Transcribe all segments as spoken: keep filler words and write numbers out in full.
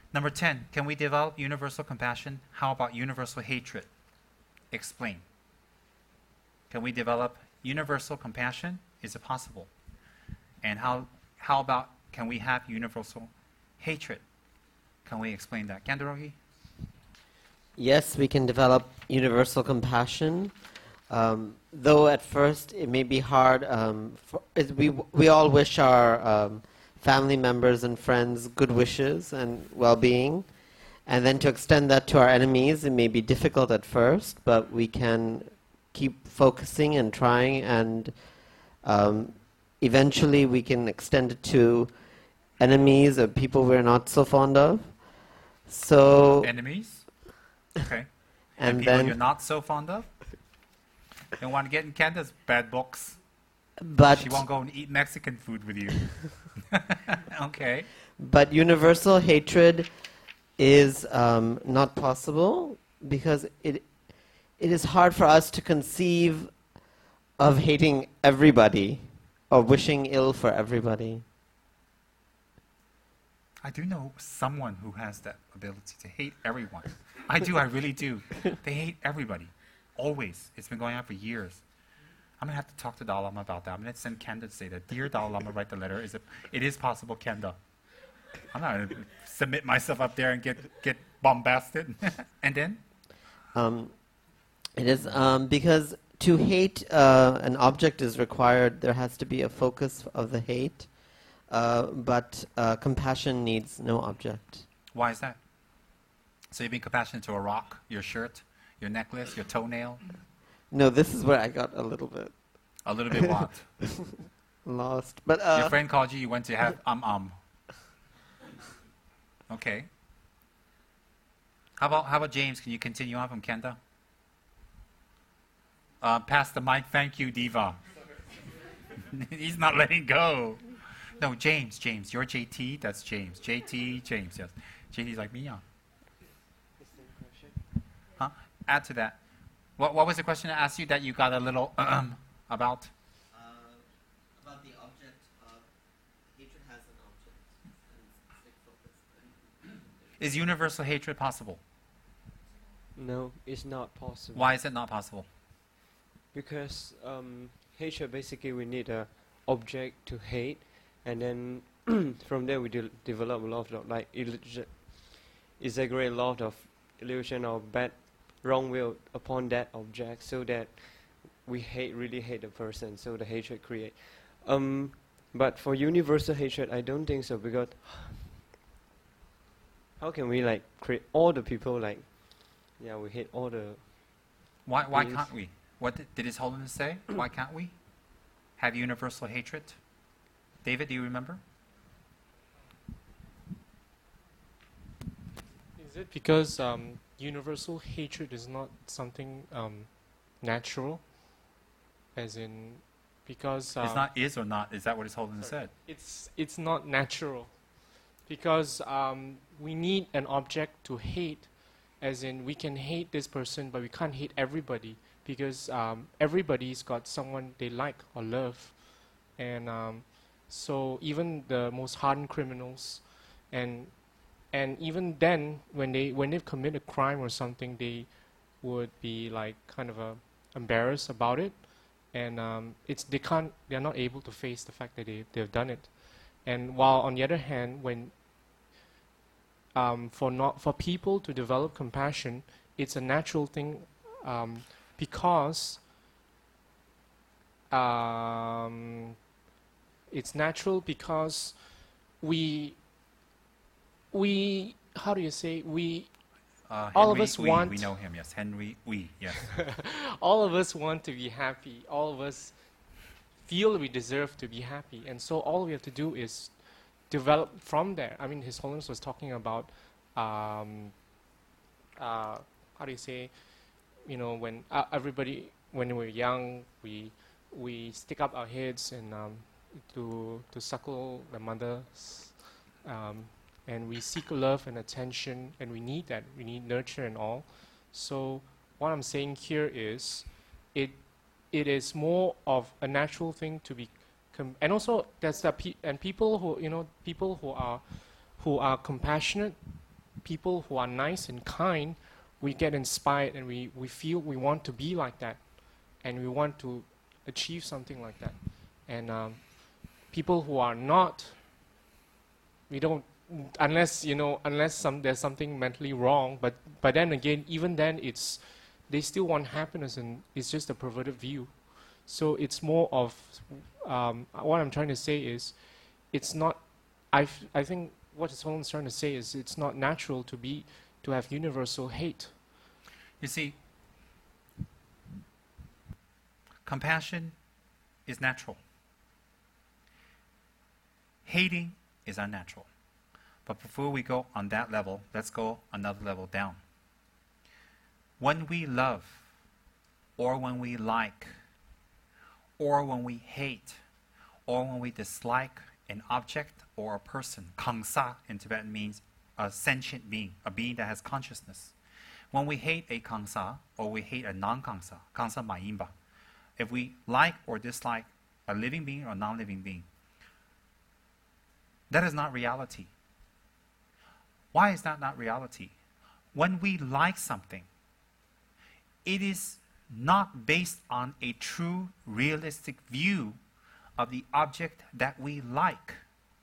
Number ten, can we develop universal compassion? How about universal hatred? Explain. Can we develop universal compassion? Is it possible? And how, how about, can we have universal hatred? Can we explain that? Kandorogi? Yes, we can develop universal compassion. Um, though at first it may be hard, um, for, it, we, we all wish our um, family members and friends good wishes and well-being. And then to extend that to our enemies, it may be difficult at first, but we can keep focusing and trying, and um, eventually we can extend it to enemies or people we're not so fond of. So Enemies? Okay. and, and people then you're not so fond of? You want to get in Candace's bad books. but She won't go and eat Mexican food with you. Okay. but universal hatred is um, not possible because it it is hard for us to conceive of hating everybody or wishing ill for everybody. I do know someone who has that ability to hate everyone. I do, I really do. They hate everybody. Always. It's been going on for years. I'm going to have to talk to Dalai Lama about that. I'm going to send Kenda to say that. Dear Dalai Lama, write the letter. Is it, it is possible, Kenda. I'm not going to submit myself up there and get, get bombasted. And then? Um, it is um, because to hate uh, an object is required. There has to be a focus of the hate, uh, but uh, compassion needs no object. Why is that? So you're being compassionate to a rock, your shirt, your necklace, your toenail? No, this is where I got a little bit A little bit what? lost. But uh, Your friend called you, you went to have um um. Okay. How about how about James? Can you continue on from Kenda? Uh, pass the mic. Thank you, Diva. He's not letting go. No, James, James. You're J T. That's James. J T, James. Yes. J T's like me, yeah. Huh? Add to that. What What was the question I asked you that you got a little um about? Uh, about the object of hatred has an object and stick focus. Is universal hatred possible? No, it's not possible. Why is it not possible? Because um, hatred, basically we need a object to hate, and then from there we de- develop a lot of like illusion, exaggerate a lot of illusion or bad, wrong will upon that object, so that we hate, really hate the person, so the hatred create. Um, but for universal hatred, I don't think so, because how can we like create all the people like, yeah, we hate all the. Why Why Please. can't we? What did, did His Holiness say? Why can't we have universal hatred? David, do you remember? Is it because um, universal hatred is not something um, natural? As in, because um, it's not is or not. Is that what His Holiness sorry. said? it's it's not natural, because um, we need an object to hate. As in, we can hate this person, but we can't hate everybody, because um, everybody's got someone they like or love, and um, so even the most hardened criminals, and and even then, when they when they commit a crime or something, they would be like kind of uh, embarrassed about it, and um, it's they can't they're not able to face the fact that they they've done it, and while on the other hand, when um, for not for people to develop compassion, it's a natural thing, um, because um, it's natural because we we how do you say we Uh, All of Henry us Wee, want- We know him. Yes, Henry Wee. Yes. all of us want to be happy. All of us feel we deserve to be happy. And so all we have to do is develop from there. I mean, His Holiness was talking about, um, uh, how do you say, you know, when uh, everybody, when we're young, we we stick up our heads and um, to to suckle the mothers, um, and we seek love and attention, and we need that. We need nurture and all. So what I'm saying here is, it it is more of a natural thing to be, com- and also there's the pe- and people who you know people who are who are compassionate, people who are nice and kind, we get inspired and we, we feel we want to be like that, and we want to achieve something like that. And um, people who are not, we don't, unless, you know, unless some, there's something mentally wrong, but, but then again, even then, it's, they still want happiness, and it's just a perverted view. So it's more of, um, what I'm trying to say is, it's not, I I think what someone's trying to say is it's not natural to be, to have universal hate. You see, compassion is natural. Hating is unnatural. But before we go on that level, let's go another level down. When we love, or when we like, or when we hate, or when we dislike an object or a person, kangsa in Tibetan means a sentient being, a being that has consciousness. When we hate a kangsa, or we hate a non-kangsa, kangsa mayimba, if we like or dislike a living being or non-living being, that is not reality. Why is that not reality? When we like something, it is not based on a true, realistic view of the object that we like.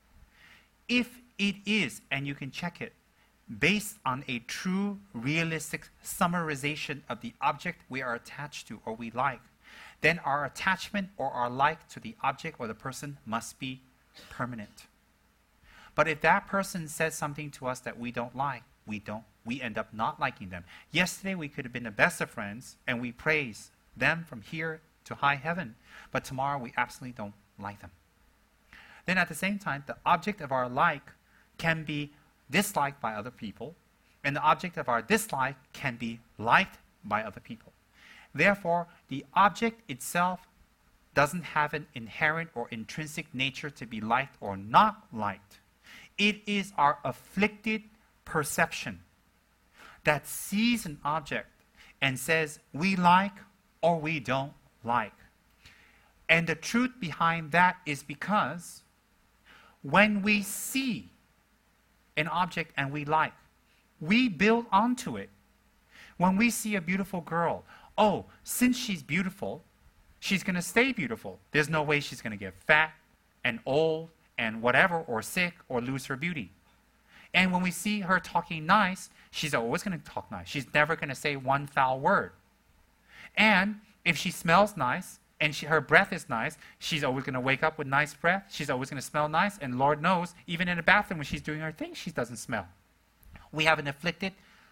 If it is, and you can check it, based on a true, realistic summarization of the object we are attached to or we like, then our attachment or our like to the object or the person must be permanent. But if that person says something to us that we don't like, we don't, we end up not liking them. Yesterday we could have been the best of friends and we praise them from here to high heaven, but tomorrow we absolutely don't like them. Then at the same time, the object of our like can be disliked by other people, and the object of our dislike can be liked by other people. Therefore, the object itself doesn't have an inherent or intrinsic nature to be liked or not liked. It is our afflicted perception that sees an object and says we like or we don't like. And the truth behind that is because when we see an object and we like, we build onto it. When we see a beautiful girl, oh, since she's beautiful, she's going to stay beautiful. There's no way she's going to get fat and old and whatever, or sick, or lose her beauty. And when we see her talking nice, she's always going to talk nice. She's never going to say one foul word. And if she smells nice, and she, her breath is nice, she's always going to wake up with nice breath. She's always going to smell nice. And Lord knows, even in the bathroom when she's doing her thing, she doesn't smell. We have an afflicted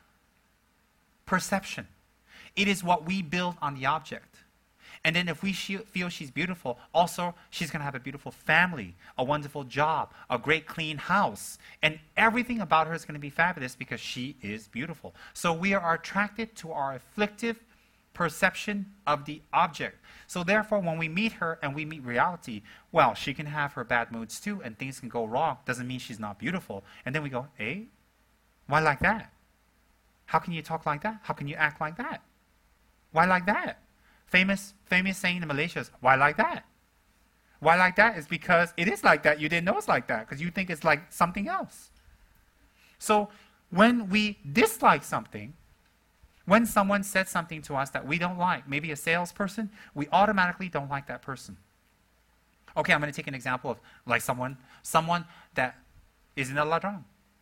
perception. It is what we build on the object. And then if we she, feel she's beautiful, also she's going to have a beautiful family, a wonderful job, a great clean house. And everything about her is going to be fabulous because she is beautiful. So we are attracted to our afflictive perception of the object. So therefore, when we meet her and we meet reality, well, she can have her bad moods too, and things can go wrong. Doesn't mean she's not beautiful. And then we go, eh? Why like that? How can you talk like that? How can you act like that? Why like that? Famous, famous saying in Malaysia is, why like that? Why like that is because it is like that. You didn't know it's like that because you think it's like something else. So when we dislike something, when someone said something to us that we don't like, maybe a salesperson, we automatically don't like that person. Okay, I'm going to take an example of like someone, someone that is in a ladrong.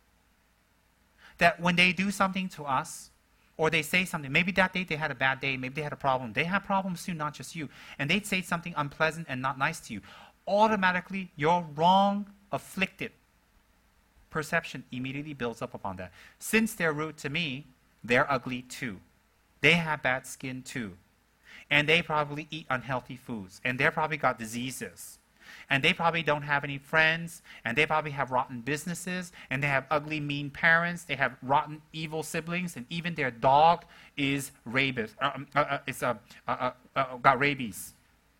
That when they do something to us, or they say something, maybe that day they had a bad day, maybe they had a problem. They have problems too, not just you. And they'd say something unpleasant and not nice to you. Automatically, your wrong, afflicted perception immediately builds up upon that. Since they're rude to me, they're ugly too. They have bad skin too. And they probably eat unhealthy foods. And they probably got diseases. And they probably don't have any friends, and they probably have rotten businesses, and they have ugly, mean parents, they have rotten, evil siblings, and even their dog is rabies. Uh, uh, uh, it's uh, uh, uh, uh, got rabies.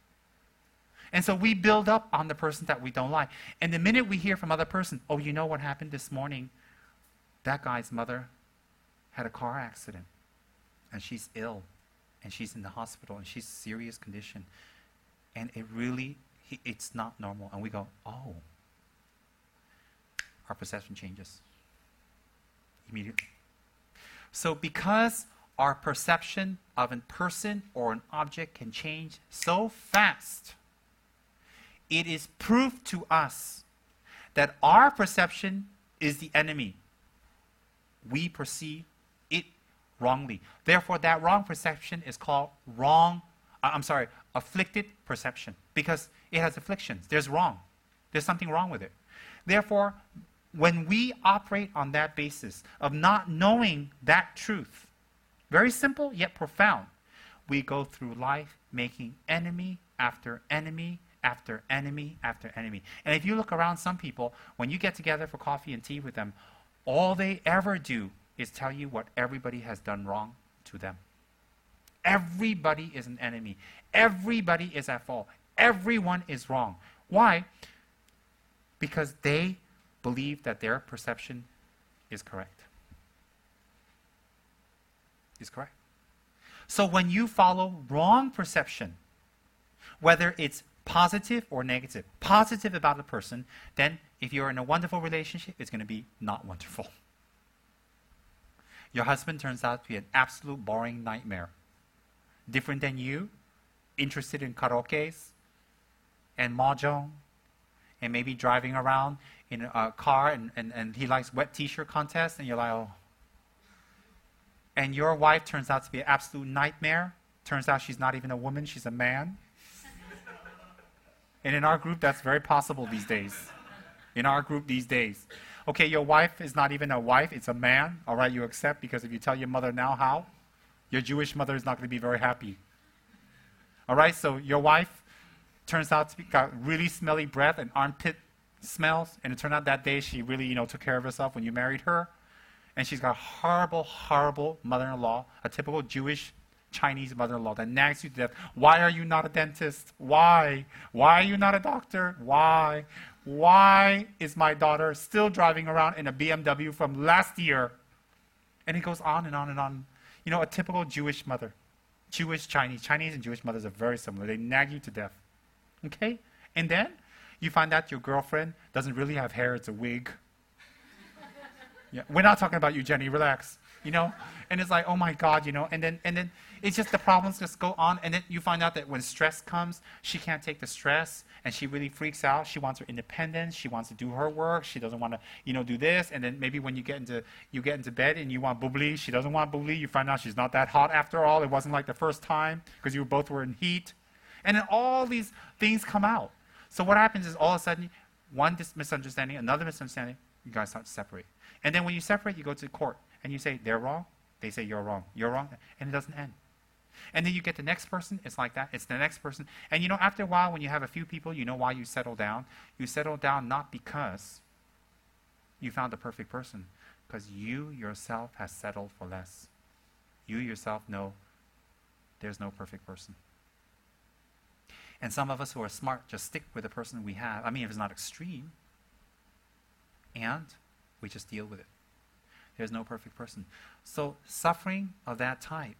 And so we build up on the person that we don't like. And the minute we hear from other person, oh, you know what happened this morning? That guy's mother had a car accident, and she's ill, and she's in the hospital, and she's in serious condition. And it really... He, it's not normal. And we go, oh. Our perception changes. immediately. So because our perception of a person or an object can change so fast, it is proof to us that our perception is the enemy. We perceive it wrongly. Therefore, that wrong perception is called wrong, uh, I'm sorry, afflicted perception, because it has afflictions. There's wrong. There's something wrong with it. Therefore, when we operate on that basis of not knowing that truth, very simple yet profound, we go through life making enemy after enemy after enemy after enemy. And if you look around some people, when you get together for coffee and tea with them, all they ever do is tell you what everybody has done wrong to them. Everybody is an enemy. Everybody is at fault. Everyone is wrong. Why? Because they believe that their perception is correct. Is correct. So when you follow wrong perception, whether it's positive or negative, positive about the person, then if you're in a wonderful relationship, it's going to be not wonderful. Your husband turns out to be an absolute boring nightmare. Different than you, interested in karaokes and mahjong, and maybe driving around in a car, and, and, and he likes wet t-shirt contests, and you're like, oh. And your wife turns out to be an absolute nightmare. Turns out she's not even a woman, she's a man. And in our group, that's very possible these days. In our group these days. Okay, your wife is not even a wife, it's a man. All right, you accept, because if you tell your mother now how, your Jewish mother is not going to be very happy. All right, so your wife turns out to be got really smelly breath and armpit smells, and it turned out that day she really, you know, took care of herself when you married her. And she's got a horrible, horrible mother-in-law, a typical Jewish Chinese mother-in-law that nags you to death. Why are you not a dentist? Why? Why are you not a doctor? Why? Why is my daughter still driving around in a B M W from last year? And it goes on and on and on. You know, a typical Jewish mother. Jewish, Chinese. Chinese and Jewish mothers are very similar. They nag you to death. Okay? And then you find out your girlfriend doesn't really have hair, it's a wig. Yeah, we're not talking about you, Jenny, relax. You know? And it's like, oh my God, you know, and then and then it's just the problems just go on, and then you find out that when stress comes, she can't take the stress, and she really freaks out. She wants her independence, she wants to do her work, she doesn't want to, you know, do this, and then maybe when you get into you get into bed and you want bubbly, she doesn't want bubbly, you find out she's not that hot after all. It wasn't like the first time, because you both were in heat. And then all these things come out. So what happens is all of a sudden, one dis- misunderstanding, another misunderstanding, you guys start to separate. And then when you separate, you go to court, and you say, they're wrong. They say, you're wrong. You're wrong. And it doesn't end. And then you get the next person. It's like that. It's the next person. And you know, after a while, when you have a few people, you know why you settle down. You settle down not because you found the perfect person, because you yourself has settled for less. You yourself know there's no perfect person. And some of us who are smart just stick with the person we have. I mean, if it's not extreme. And we just deal with it. There's no perfect person. So suffering of that type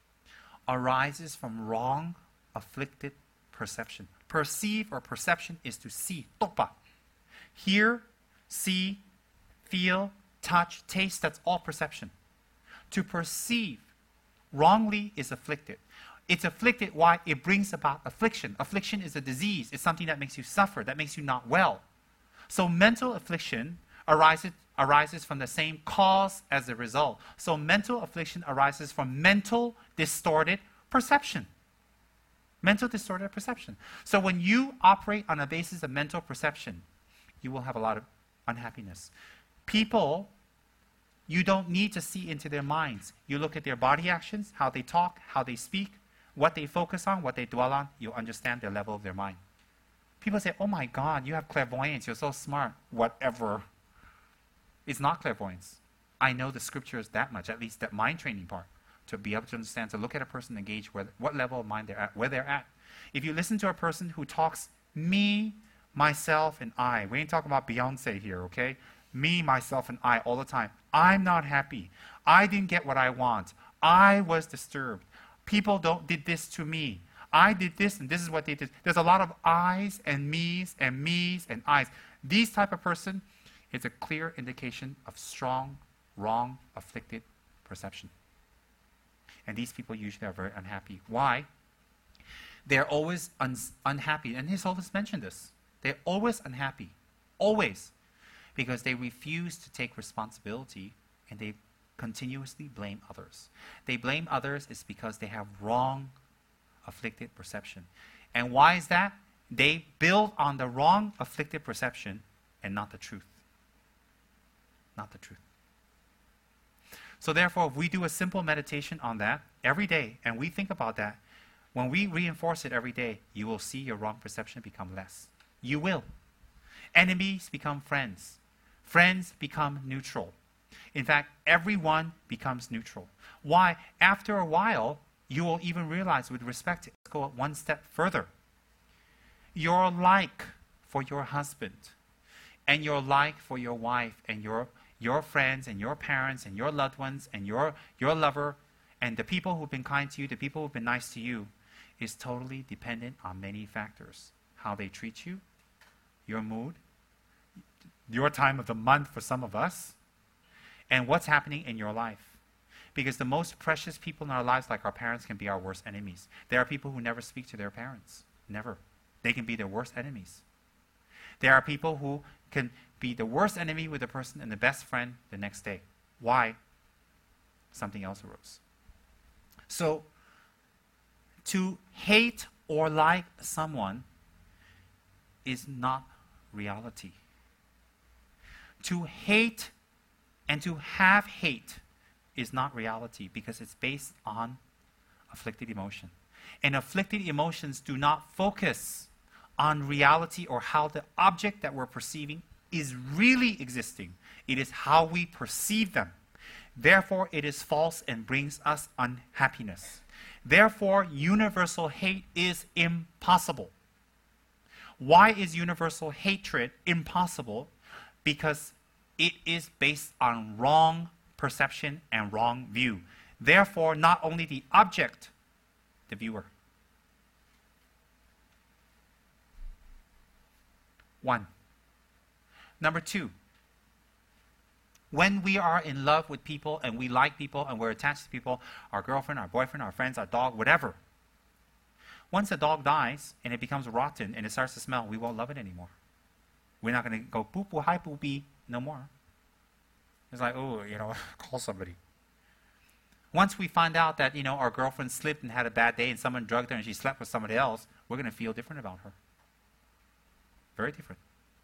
arises from wrong, afflicted perception. Perceive or perception is to see. Tokpa. Hear, see, feel, touch, taste, that's all perception. To perceive wrongly is afflicted. It's afflicted. Why? It brings about affliction. Affliction is a disease. It's something that makes you suffer, that makes you not well. So mental affliction arises, arises from the same cause as the result. So mental affliction arises from mental distorted perception. Mental distorted perception. So when you operate on a basis of mental perception, you will have a lot of unhappiness. People, you don't need to see into their minds. You look at their body actions, how they talk, how they speak, what they focus on, what they dwell on, you'll understand their level of their mind. People say, oh my God, you have clairvoyance, you're so smart. Whatever. It's not clairvoyance. I know the scriptures that much, at least that mind training part, to be able to understand, to look at a person and gauge where, what level of mind they're at, where they're at. If you listen to a person who talks me, myself, and I, we ain't talking about Beyonce here, okay? Me, myself, and I all the time. I'm not happy. I didn't get what I want. I was disturbed. People don't did this to me. I did this, and this is what they did. There's a lot of I's and me's and me's and I's. These type of person is a clear indication of strong wrong, afflicted perception. And these people usually are very unhappy. Why? They're always un- unhappy. And his Holiness mentioned this. They're always unhappy. Always. Because they refuse to take responsibility and they continuously blame others. They blame others is because they have wrong, afflicted perception. And why is that? They build on the wrong, afflicted perception and not the truth. Not the truth. So therefore, if we do a simple meditation on that every day, and we think about that, when we reinforce it every day, you will see your wrong perception become less. You will. Enemies become friends. Friends become neutral. In fact, everyone becomes neutral. Why? After a while, you will even realize with respect to, let's go one step further. Your like for your husband and your like for your wife and your your friends and your parents and your loved ones and your, your lover and the people who've been kind to you, the people who've been nice to you, is totally dependent on many factors. How they treat you, your mood, your time of the month for some of us, and what's happening in your life. Because the most precious people in our lives, like our parents, can be our worst enemies. There are people who never speak to their parents. Never. They can be their worst enemies. There are people who can be the worst enemy with a person and the best friend the next day. Why? Something else arose. So, to hate or like someone is not reality. To hate and to have hate is not reality because it's based on afflicted emotion. And afflicted emotions do not focus on reality or how the object that we're perceiving is really existing. It is how we perceive them. Therefore, it is false and brings us unhappiness. Therefore, universal hate is impossible. Why is universal hatred impossible? Because it is based on wrong perception and wrong view. Therefore, not only the object, the viewer. One. Number two, when we are in love with people and we like people and we're attached to people, our girlfriend, our boyfriend, our friends, our dog, whatever, once a dog dies and it becomes rotten and it starts to smell, we won't love it anymore. We're not going to go, poo poo, hi poo pee, no more. It's like, oh, you know, call somebody. Once we find out that, you know, our girlfriend slipped and had a bad day and someone drugged her and she slept with somebody else, we're going to feel different about her. Very different.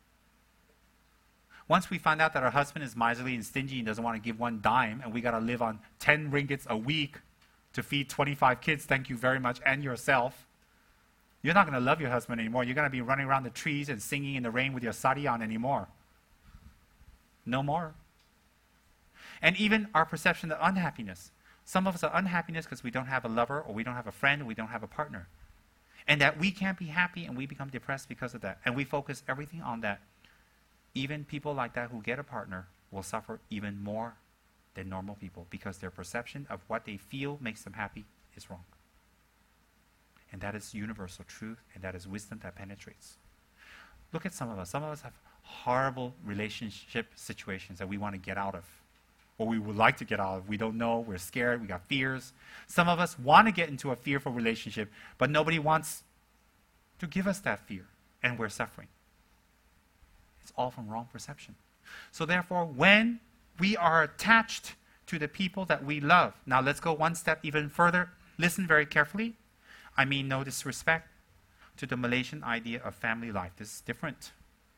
Once we find out that our husband is miserly and stingy and doesn't want to give one dime and we got to live on ten ringgits a week to feed twenty-five kids, thank you very much, and yourself, you're not going to love your husband anymore. You're going to be running around the trees and singing in the rain with your sari on anymore. No more. And even our perception of unhappiness. Some of us are unhappiness because we don't have a lover or we don't have a friend or we don't have a partner. And that we can't be happy and we become depressed because of that. And we focus everything on that. Even people like that who get a partner will suffer even more than normal people because their perception of what they feel makes them happy is wrong. And that is universal truth, and that is wisdom that penetrates. Look at some of us. Some of us have horrible relationship situations that we want to get out of, or we would like to get out of. We don't know. We're scared. We got fears. Some of us want to get into a fearful relationship, but nobody wants to give us that fear, and we're suffering. It's all from wrong perception. So therefore, when we are attached to the people that we love, now let's go one step even further. Listen very carefully. I mean no disrespect to the Malaysian idea of family life. This is different.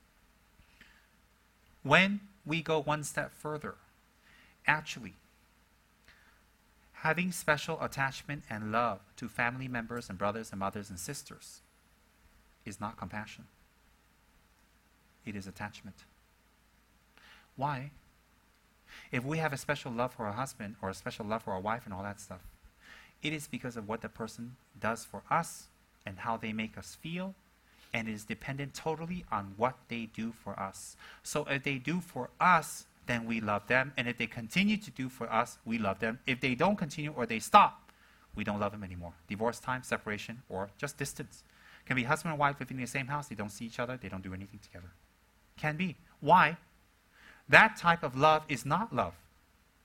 When we go one step further, actually, having special attachment and love to family members and brothers and mothers and sisters is not compassion. It is attachment. Why? If we have a special love for our husband or a special love for our wife and all that stuff, it is because of what the person does for us and how they make us feel, and it is dependent totally on what they do for us. So if they do for us, then we love them, and if they continue to do for us, we love them. If they don't continue or they stop, we don't love them anymore. Divorce time, separation, or just distance. Can be husband and wife living in the same house, they don't see each other, they don't do anything together. Can be. Why? That type of love is not love.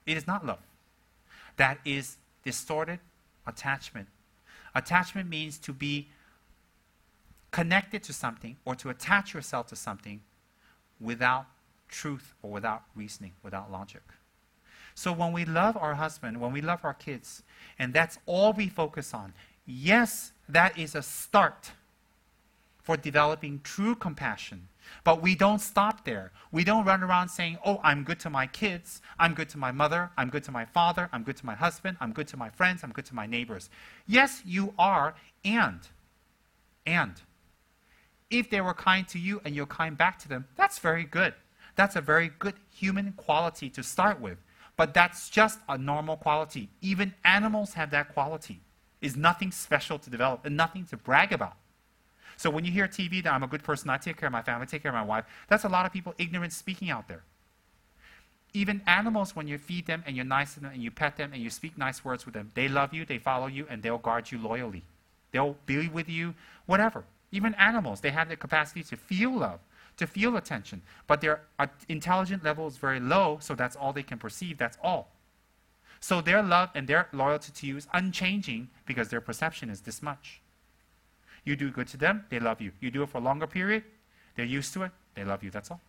It is not love. That is distorted attachment. Attachment means to be connected to something or to attach yourself to something without truth or without reasoning, without logic. So when we love our husband, when we love our kids, and that's all we focus on, yes, that is a start for developing true compassion. But we don't stop there. We don't run around saying, oh, I'm good to my kids, I'm good to my mother, I'm good to my father, I'm good to my husband, I'm good to my friends, I'm good to my neighbors. Yes, you are, and, and, if they were kind to you and you're kind back to them, that's very good. That's a very good human quality to start with. But that's just a normal quality. Even animals have that quality. It's nothing special to develop and nothing to brag about. So when you hear T V that I'm a good person, I take care of my family, I take care of my wife, that's a lot of people ignorant speaking out there. Even animals, when you feed them and you're nice to them and you pet them and you speak nice words with them, they love you, they follow you, and they'll guard you loyally. They'll be with you, whatever. Even animals, they have the capacity to feel love, to feel attention. But their uh, intelligence level is very low, so that's all they can perceive, that's all. So their love and their loyalty to you is unchanging because their perception is this much. You do good to them, they love you. You do it for a longer period, they're used to it, they love you, that's all.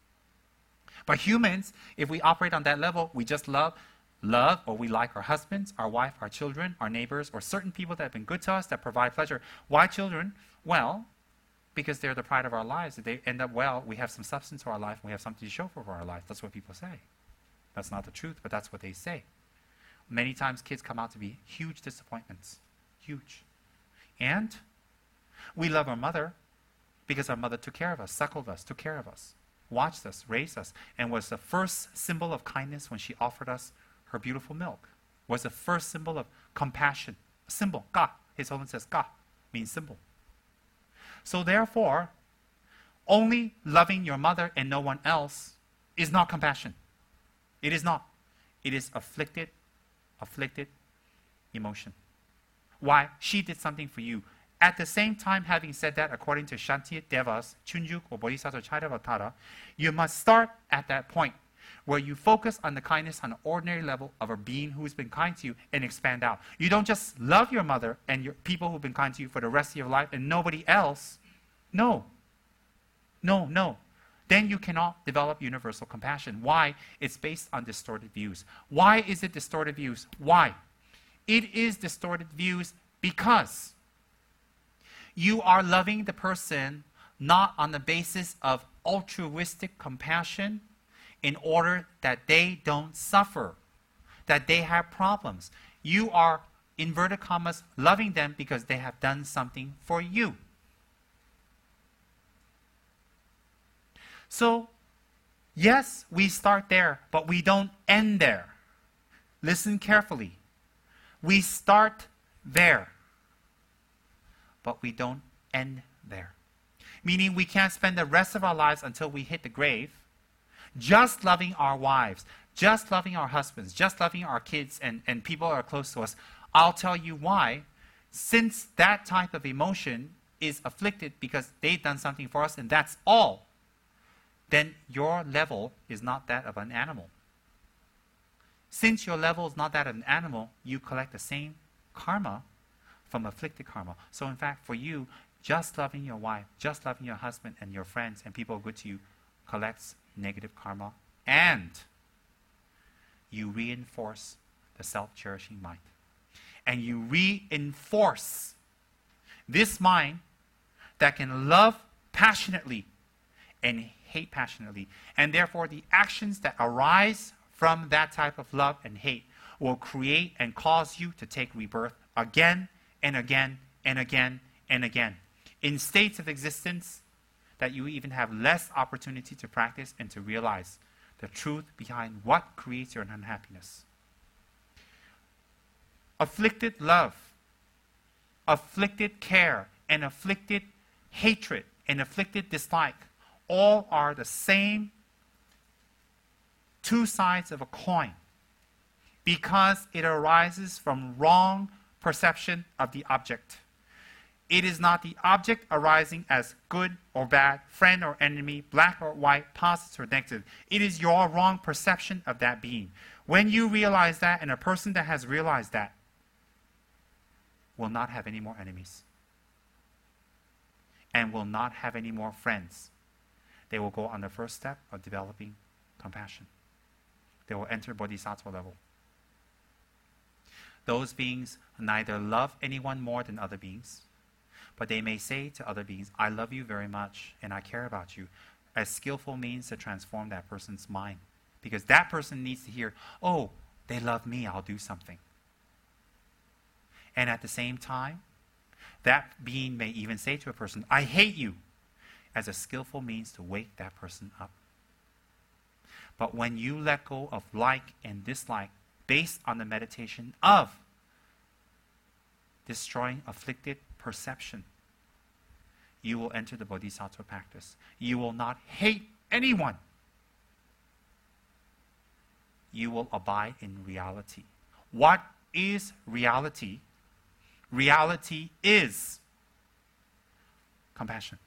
But humans, if we operate on that level, we just love, love, or we like our husbands, our wife, our children, our neighbors, or certain people that have been good to us, that provide pleasure. Why children? Well, because they're the pride of our lives. If they end up well, we have some substance to our life, and we have something to show for our life. That's what people say. That's not the truth, but that's what they say. Many times kids come out to be huge disappointments. Huge. And we love our mother because our mother took care of us, suckled us, took care of us, watched us, raised us, and was the first symbol of kindness when she offered us her beautiful milk. Was the first symbol of compassion. A symbol, ka. His Holiness says ka, means symbol. So therefore, only loving your mother and no one else is not compassion. It is not. It is afflicted, afflicted emotion. Why? She did something for you. At the same time, having said that, according to Shanti Devas, Chunjuk or Bodhisattva Chaitravatara, you must start at that point where you focus on the kindness on an ordinary level of a being who's been kind to you and expand out. You don't just love your mother and your people who've been kind to you for the rest of your life and nobody else. No. No, no. Then you cannot develop universal compassion. Why? It's based on distorted views. Why is it distorted views? Why? It is distorted views because you are loving the person not on the basis of altruistic compassion in order that they don't suffer, that they have problems. You are, inverted commas, loving them because they have done something for you. So, yes, we start there, but we don't end there. Listen carefully. We start there, but we don't end there. Meaning we can't spend the rest of our lives until we hit the grave just loving our wives, just loving our husbands, just loving our kids and, and people who are close to us. I'll tell you why. Since that type of emotion is afflicted because they've done something for us and that's all, then your level is not that of an animal. Since your level is not that of an animal, you collect the same karma from afflicted karma. So in fact, for you, just loving your wife, just loving your husband and your friends and people good to you collects negative karma, and you reinforce the self-cherishing mind. And you reinforce this mind that can love passionately and hate passionately. And therefore, the actions that arise from that type of love and hate will create and cause you to take rebirth again and again and again and again in states of existence that you even have less opportunity to practice and to realize the truth behind what creates your unhappiness. Afflicted love, afflicted care, and afflicted hatred, and afflicted dislike, all are the same two sides of a coin because it arises from wrong perception of the object. It is not the object arising as good or bad, friend or enemy, black or white, positive or negative. It is your wrong perception of that being. When you realize that, and a person that has realized that will not have any more enemies and will not have any more friends. They will go on the first step of developing compassion. They will enter bodhisattva level. Those beings neither love anyone more than other beings, but they may say to other beings, I love you very much and I care about you, as skillful means to transform that person's mind. Because that person needs to hear, oh, they love me, I'll do something. And at the same time, that being may even say to a person, I hate you, as a skillful means to wake that person up. But when you let go of like and dislike based on the meditation of destroying afflicted perception, you will enter the bodhisattva practice. You will not hate anyone. You will abide in reality. What is reality? Reality is compassion.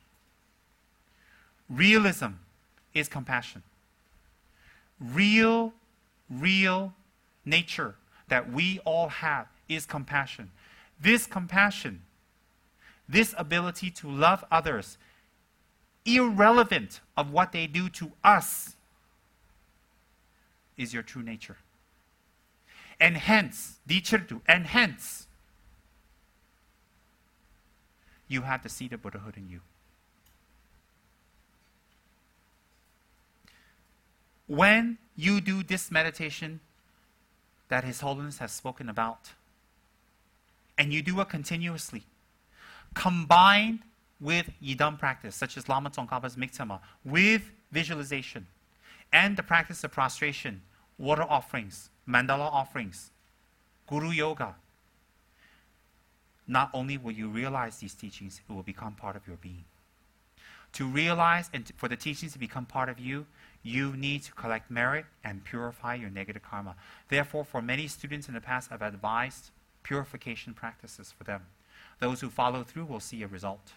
Realism is compassion. Real, real nature that we all have is compassion. This compassion, this ability to love others, irrelevant of what they do to us, is your true nature. And hence, dichirtu, and hence, you have the seed of Buddhahood in you. When you do this meditation that His Holiness has spoken about, and you do it continuously, combined with Yidam practice, such as Lama Tsongkhapa's Miktsama, with visualization, and the practice of prostration, water offerings, mandala offerings, guru yoga, not only will you realize these teachings, it will become part of your being. To realize and to, for the teachings to become part of you, you need to collect merit and purify your negative karma. Therefore, for many students in the past, I've advised purification practices for them. Those who follow through will see a result.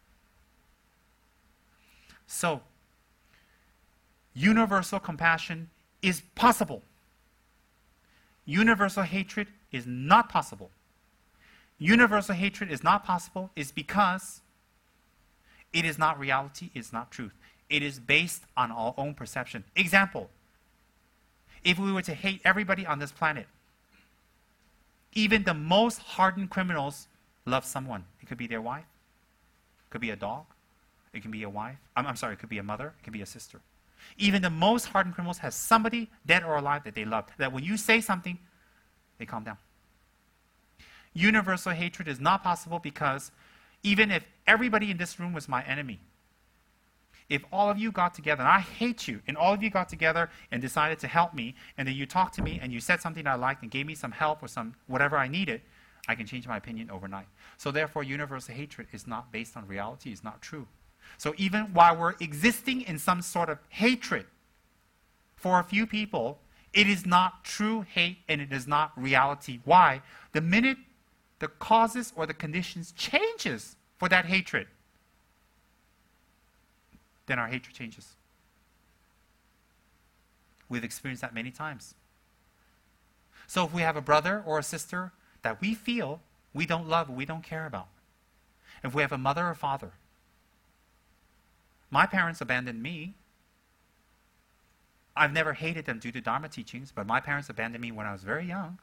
So, universal compassion is possible. Universal hatred is not possible. Universal hatred is not possible is because it is not reality, it is not truth. It is based on our own perception. Example, if we were to hate everybody on this planet, even the most hardened criminals love someone. It could be their wife, it could be a dog, it can be a wife. I'm, I'm sorry, it could be a mother, it could be a sister. Even the most hardened criminals have somebody, dead or alive, that they love. That when you say something, they calm down. Universal hatred is not possible because even if everybody in this room was my enemy, if all of you got together, and I hate you, and all of you got together and decided to help me, and then you talked to me and you said something I liked and gave me some help or some whatever I needed, I can change my opinion overnight. So therefore, universal hatred is not based on reality, it's not true. So even while we're existing in some sort of hatred for a few people, it is not true hate and it is not reality. Why? The minute the causes or the conditions changes for that hatred, then our hatred changes. We've experienced that many times. So if we have a brother or a sister that we feel we don't love, we don't care about, if we have a mother or father, my parents abandoned me. I've never hated them due to Dharma teachings, but my parents abandoned me when I was very young.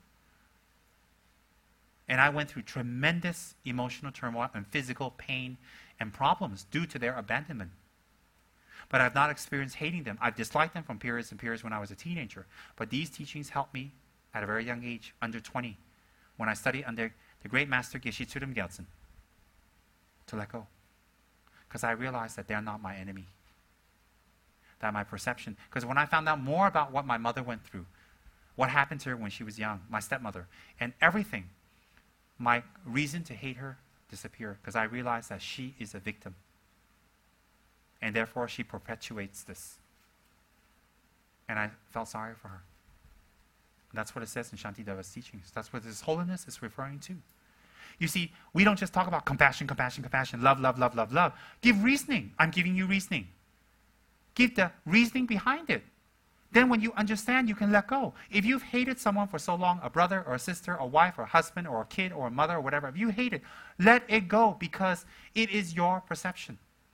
And I went through tremendous emotional turmoil and physical pain and problems due to their abandonment. But I've not experienced hating them. I've disliked them from periods and periods when I was a teenager. But these teachings helped me at a very young age, under twenty, when I studied under the great master Geshe Tsurim Gyaltsen, to let go. Because I realized that they're not my enemy. That my perception. Because when I found out more about what my mother went through, what happened to her when she was young, my stepmother, and everything, my reason to hate her disappeared. Because I realized that she is a victim. And therefore she perpetuates this. And I felt sorry for her. That's what it says in Shantideva's teachings. That's what His Holiness is referring to. You see, we don't just talk about compassion, compassion, compassion, love, love, love, love, love. Give reasoning. I'm giving you reasoning. Give the reasoning behind it. then when you understand, you can let go. If you've hated someone for so long, a brother or a sister, a wife or a husband or a kid or a mother or whatever, if you hate it, let it go because it is your perception.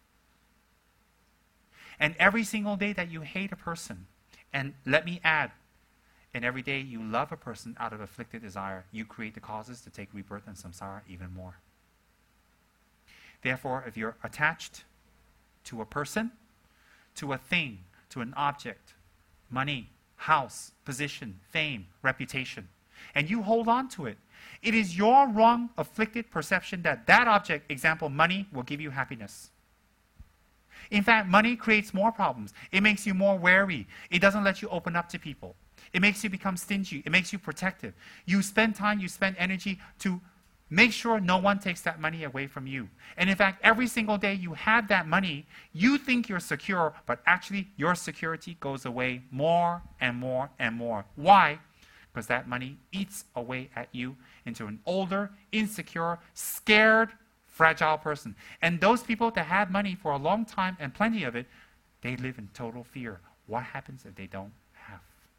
And every single day that you hate a person, and let me add, and every day you love a person out of afflicted desire, you create the causes to take rebirth and samsara even more. Therefore, if you're attached to a person, to a thing, to an object, money, house, position, fame, reputation, and you hold on to it, it is your wrong, afflicted perception that that object, example, money, will give you happiness. In fact, money creates more problems. It makes you more wary. It doesn't let you open up to people. It makes you become stingy. It makes you protective. You spend time, you spend energy to make sure no one takes that money away from you. And in fact, every single day you have that money, you think you're secure, but actually your security goes away more and more and more. Why? Because that money eats away at you into an older, insecure, scared, fragile person. And those people that have money for a long time and plenty of it, they live in total fear. What happens if they don't have?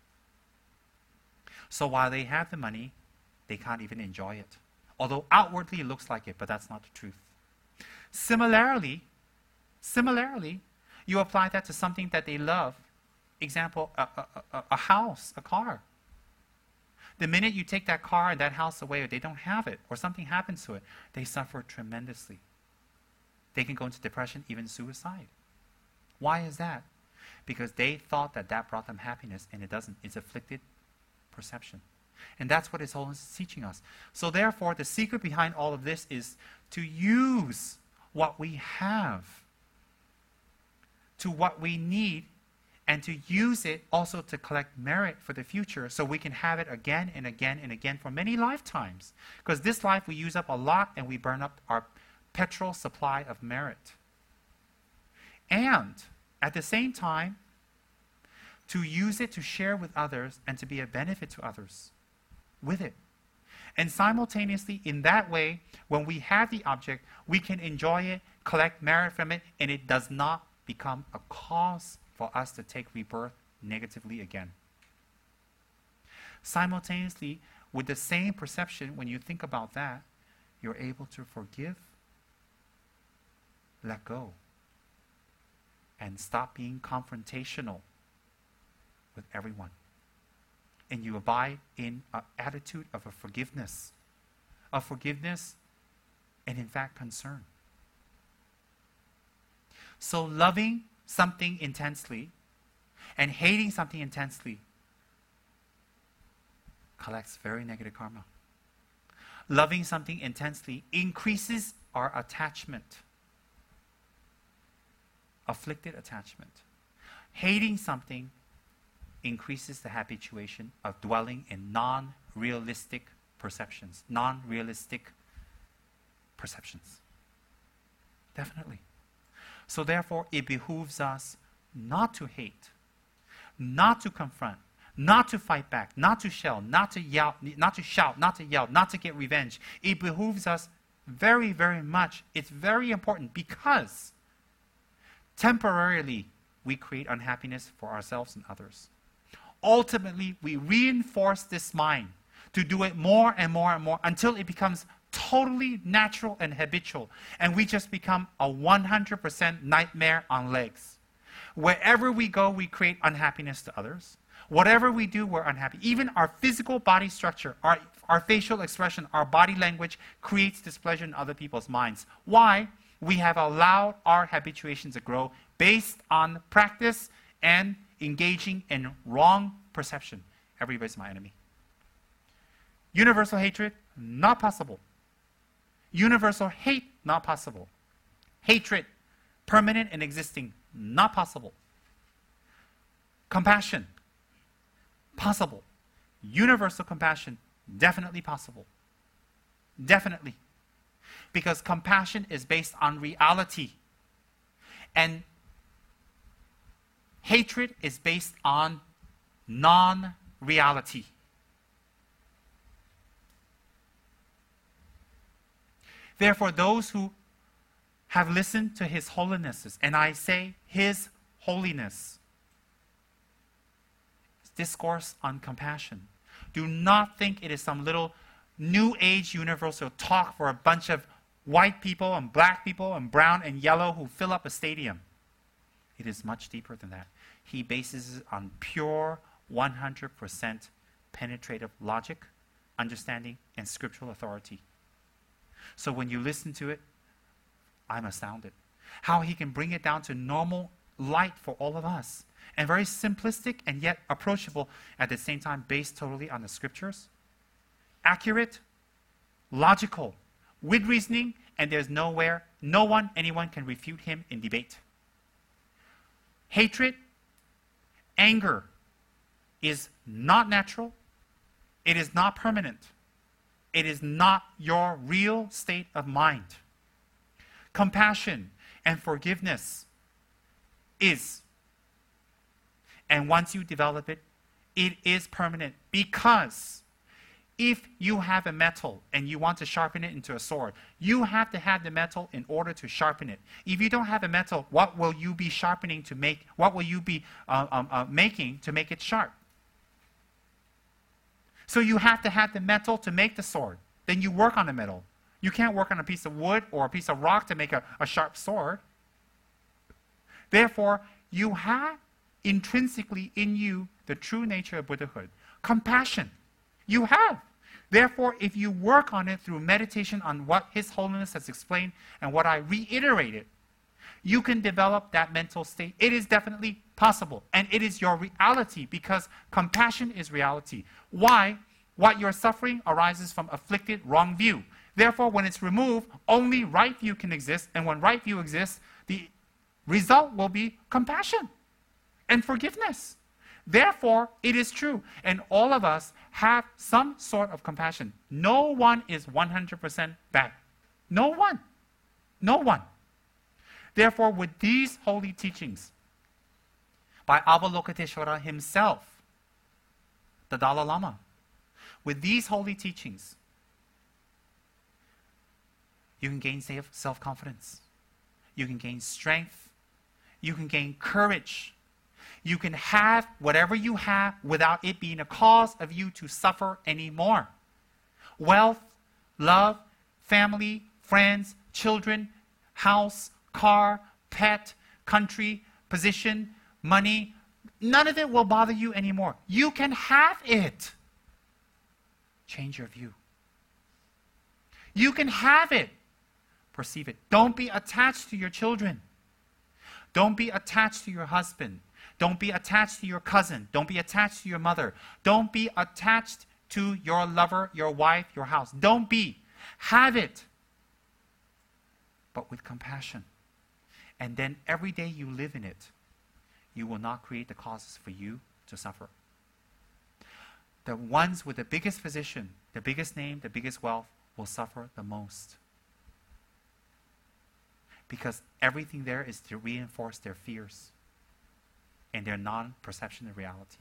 So while they have the money, they can't even enjoy it. Although outwardly it looks like it, but that's not the truth. Similarly, similarly, you apply that to something that they love. Example, a, a, a, a house, a car. The minute you take that car and that house away, or they don't have it, or something happens to it, they suffer tremendously. They can go into depression, even suicide. Why is that? Because they thought that that brought them happiness, and it doesn't. It's afflicted perception. And that's what His Holiness is teaching us. So therefore, the secret behind all of this is to use what we have to what we need, and to use it also to collect merit for the future so we can have it again and again and again for many lifetimes. Because this life we use up a lot and we burn up our petrol supply of merit. And at the same time, to use it to share with others and to be a benefit to others with it. And simultaneously, in that way, when we have the object, we can enjoy it, collect merit from it, and it does not become a cause for us to take rebirth negatively again. Simultaneously, with the same perception, when you think about that, you're able to forgive, let go, and stop being confrontational with everyone. And you abide in an attitude of a forgiveness, of forgiveness and in fact concern. So loving something intensely and hating something intensely collects very negative karma. Loving something intensely increases our attachment, afflicted attachment. Hating something increases the habituation of dwelling in non-realistic perceptions, non-realistic perceptions. Definitely. So therefore, it behooves us not to hate, not to confront, not to fight back, not to shell, not to yell, not to shout, not to yell, not to get revenge. It behooves us very, very much. It's very important because temporarily we create unhappiness for ourselves and others. Ultimately, we reinforce this mind to do it more and more and more until it becomes totally natural and habitual. And we just become a one hundred percent nightmare on legs. Wherever we go, we create unhappiness to others. Whatever we do, we're unhappy. Even our physical body structure, our, our facial expression, our body language creates displeasure in other people's minds. Why? We have allowed our habituation to grow based on practice and engaging in wrong perception. Everybody's my enemy. Universal hatred, not possible. Universal hate, not possible. Hatred, permanent and existing, not possible. Compassion, possible. Universal compassion, definitely possible. Definitely. Because compassion is based on reality. And hatred is based on non-reality. Therefore, those who have listened to His holinesses, and I say His holiness, discourse on compassion. Do not think it is some little new age universal talk for a bunch of white people and black people and brown and yellow who fill up a stadium. It is much deeper than that. He bases it on pure one hundred percent penetrative logic, understanding, and scriptural authority. So when you listen to it, I'm astounded. How he can bring it down to normal light for all of us. And very simplistic and yet approachable at the same time, based totally on the scriptures. Accurate, logical, with reasoning, and there's nowhere, no one, anyone can refute him in debate. Hatred, anger is not natural. It is not permanent. It is not your real state of mind. Compassion and forgiveness is. And once you develop it, it is permanent. Because if you have a metal and you want to sharpen it into a sword, you have to have the metal in order to sharpen it. If you don't have a metal, what will you be sharpening to make, what will you be uh, um, uh, making to make it sharp? So you have to have the metal to make the sword. Then you work on the metal. You can't work on a piece of wood or a piece of rock to make a, a sharp sword. Therefore, you have intrinsically in you the true nature of Buddhahood. Compassion. You have. Therefore, if you work on it through meditation on what His Holiness has explained and what I reiterated, you can develop that mental state. It is definitely possible. And it is your reality because compassion is reality. Why? What you're suffering arises from afflicted wrong view. Therefore, when it's removed, only right view can exist. And when right view exists, the result will be compassion and forgiveness. Therefore, it is true. And all of us have some sort of compassion. No one is one hundred percent bad. No one. No one. Therefore, with these holy teachings, by Avalokiteshvara himself, the Dalai Lama, with these holy teachings, you can gain self-confidence. You can gain strength. You can gain courage. You can have whatever you have without it being a cause of you to suffer anymore. Wealth, love, family, friends, children, house, car, pet, country, position, money, none of it will bother you anymore. You can have it. Change your view. You can have it. Perceive it. Don't be attached to your children. Don't be attached to your husband. Don't be attached to your cousin. Don't be attached to your mother. Don't be attached to your lover, your wife, your house. Don't be. Have it. But with compassion. And then every day you live in it, you will not create the causes for you to suffer. The ones with the biggest position, the biggest name, the biggest wealth will suffer the most. Because everything there is to reinforce their fears and their non-perception of reality.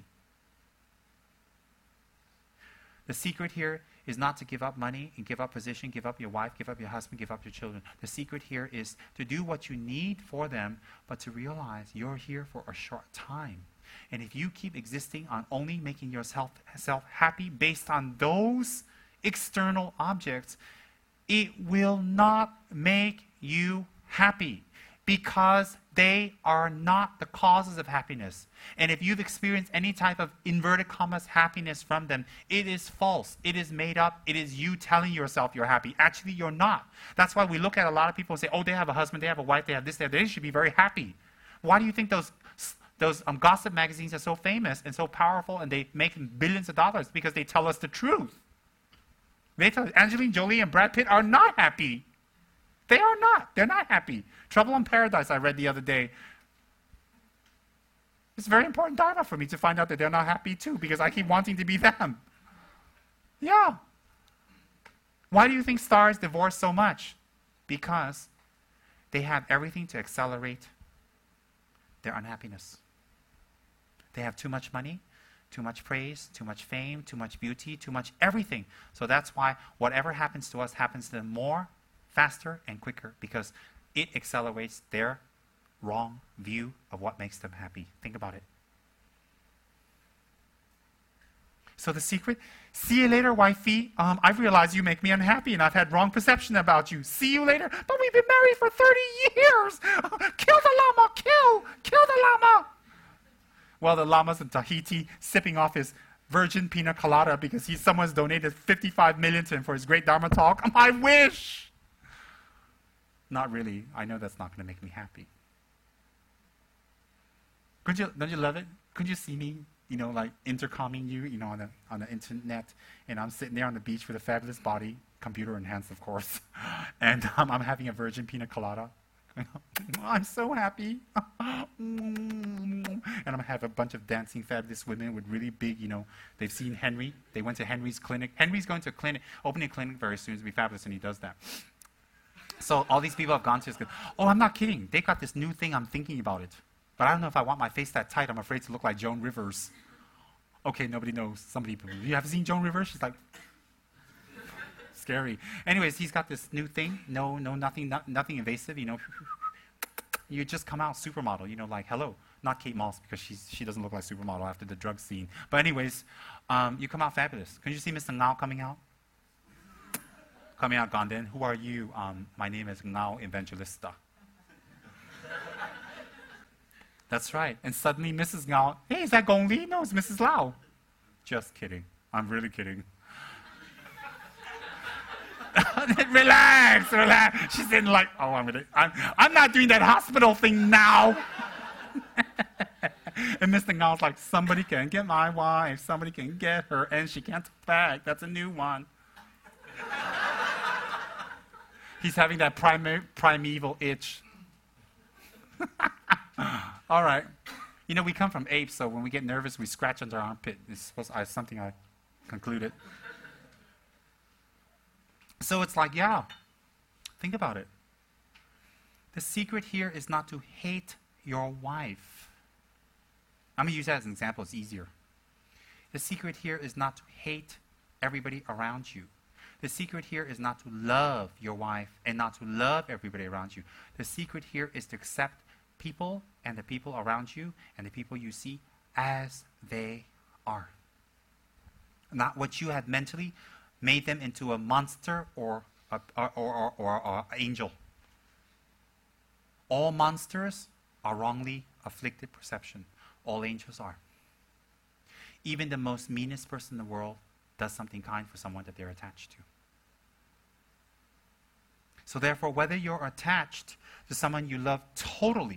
The secret here is not to give up money and give up position, give up your wife, give up your husband, give up your children. The secret here is to do what you need for them, but to realize you're here for a short time. And if you keep existing on only making yourself self happy based on those external objects, it will not make you happy. Because they are not the causes of happiness. And if you've experienced any type of inverted commas happiness from them, it is false. It is made up. It is you telling yourself you're happy. Actually, you're not. That's why we look at a lot of people and say, oh, they have a husband, they have a wife, they have this, they have that. They should be very happy. Why do you think those those um, gossip magazines are so famous and so powerful and they make billions of dollars? Because they tell us the truth. They tell us Angelina Jolie and Brad Pitt are not happy. They are not. They're not happy. Trouble in Paradise, I read the other day. It's very important data for me to find out that they're not happy too, because I keep wanting to be them. Yeah. Why do you think stars divorce so much? Because they have everything to accelerate their unhappiness. They have too much money, too much praise, too much fame, too much beauty, too much everything. So that's why whatever happens to us happens to them more, faster, and quicker, because it accelerates their wrong view of what makes them happy. Think about it. So the secret, see you later, wifey. Um, I've realized you make me unhappy and I've had wrong perception about you. See you later. But we've been married for thirty years. Kill the llama, kill, kill the llama. Well, the llama's in Tahiti sipping off his virgin pina colada because he, someone's donated fifty-five million to him for his great Dharma talk. I wish. Not really. I know that's not going to make me happy. Could you, don't you love it? Could you see me, you know, like intercomming you, you know, on the, on the internet, and I'm sitting there on the beach with a fabulous body, computer enhanced, of course, and um, I'm having a virgin pina colada. I'm so happy. And I'm going to have a bunch of dancing fabulous women with really big, you know, they've seen Henry. They went to Henry's clinic. Henry's going to a clinic, opening a clinic very soon. It'll be fabulous, and he does that. So all these people have gone to his clinic. Oh, I'm not kidding. They got this new thing. I'm thinking about it. But I don't know if I want my face that tight. I'm afraid to look like Joan Rivers. Okay, nobody knows. Somebody, you have seen Joan Rivers? She's like, scary. Anyways, he's got this new thing. No, no, nothing, not, nothing invasive. You know, you just come out supermodel. You know, like hello, not Kate Moss because she's she doesn't look like supermodel after the drug scene. But anyways, um, you come out fabulous. Can you see Mister Ngao coming out? Coming out, gone then. Who are you? Um, my name is Ngao Evangelista. That's right. And suddenly Missus Ngao, hey, is that Gong Li? No, it's Missus Lau. Just kidding. I'm really kidding. Relax, relax. She's in like, oh, I'm, really, I'm, I'm not doing that hospital thing now. And Mister Ngao's like, somebody can get my wife, somebody can get her, and she can't talk back. That's a new one. He's having that prime, primeval itch. All right. You know, we come from apes, so when we get nervous, we scratch under our armpit. It's supposed to, uh, something I concluded. So it's like, yeah, think about it. The secret here is not to hate your wife. I'm going to use that as an example. It's easier. The secret here is not to hate everybody around you. The secret here is not to love your wife and not to love everybody around you. The secret here is to accept people and the people around you and the people you see as they are. Not what you had mentally made them into a monster or a, or, or, or, or angel. All monsters are wrongly afflicted perception. All angels are. Even the most meanest person in the world does something kind for someone that they're attached to. So therefore, whether you're attached to someone you love totally,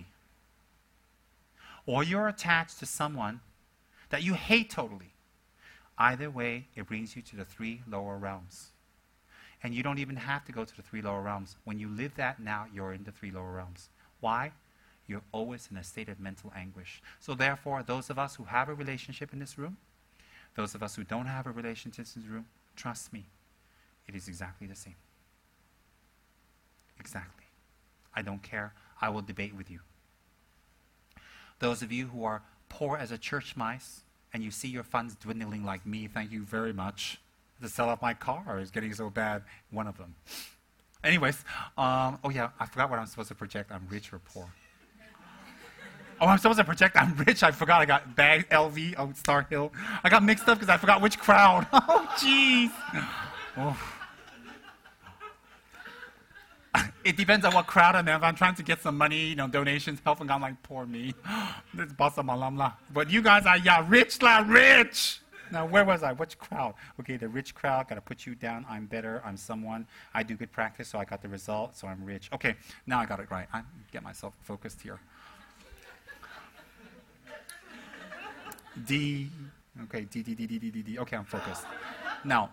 or you're attached to someone that you hate totally, either way, it brings you to the three lower realms. And you don't even have to go to the three lower realms. When you live that now, you're in the three lower realms. Why? You're always in a state of mental anguish. So therefore, those of us who have a relationship in this room, those of us who don't have a relationship in this room, trust me, it is exactly the same. Exactly. I don't care. I will debate with you. Those of you who are poor as a church mice and you see your funds dwindling like me, thank you very much. To sell off my car is getting so bad. One of them. Anyways, um, oh yeah, I forgot what I'm supposed to project. I'm rich or poor. Oh, I'm supposed to project I'm rich. I forgot I got bag L V, oh, Star Hill. I got mixed up because I forgot which crowd. Oh, jeez. Oh. It depends on what crowd I'm in. If I'm trying to get some money, you know, donations, helping, I'm like, poor me. This boss of malamla. But you guys are, yeah, rich la, rich. Now, where was I? Which crowd? Okay, the rich crowd, got to put you down. I'm better. I'm someone. I do good practice, so I got the result, so I'm rich. Okay, now I got it right. I get myself focused here. D. Okay, D, D, D, D, D, D, D. Okay, I'm focused. Now,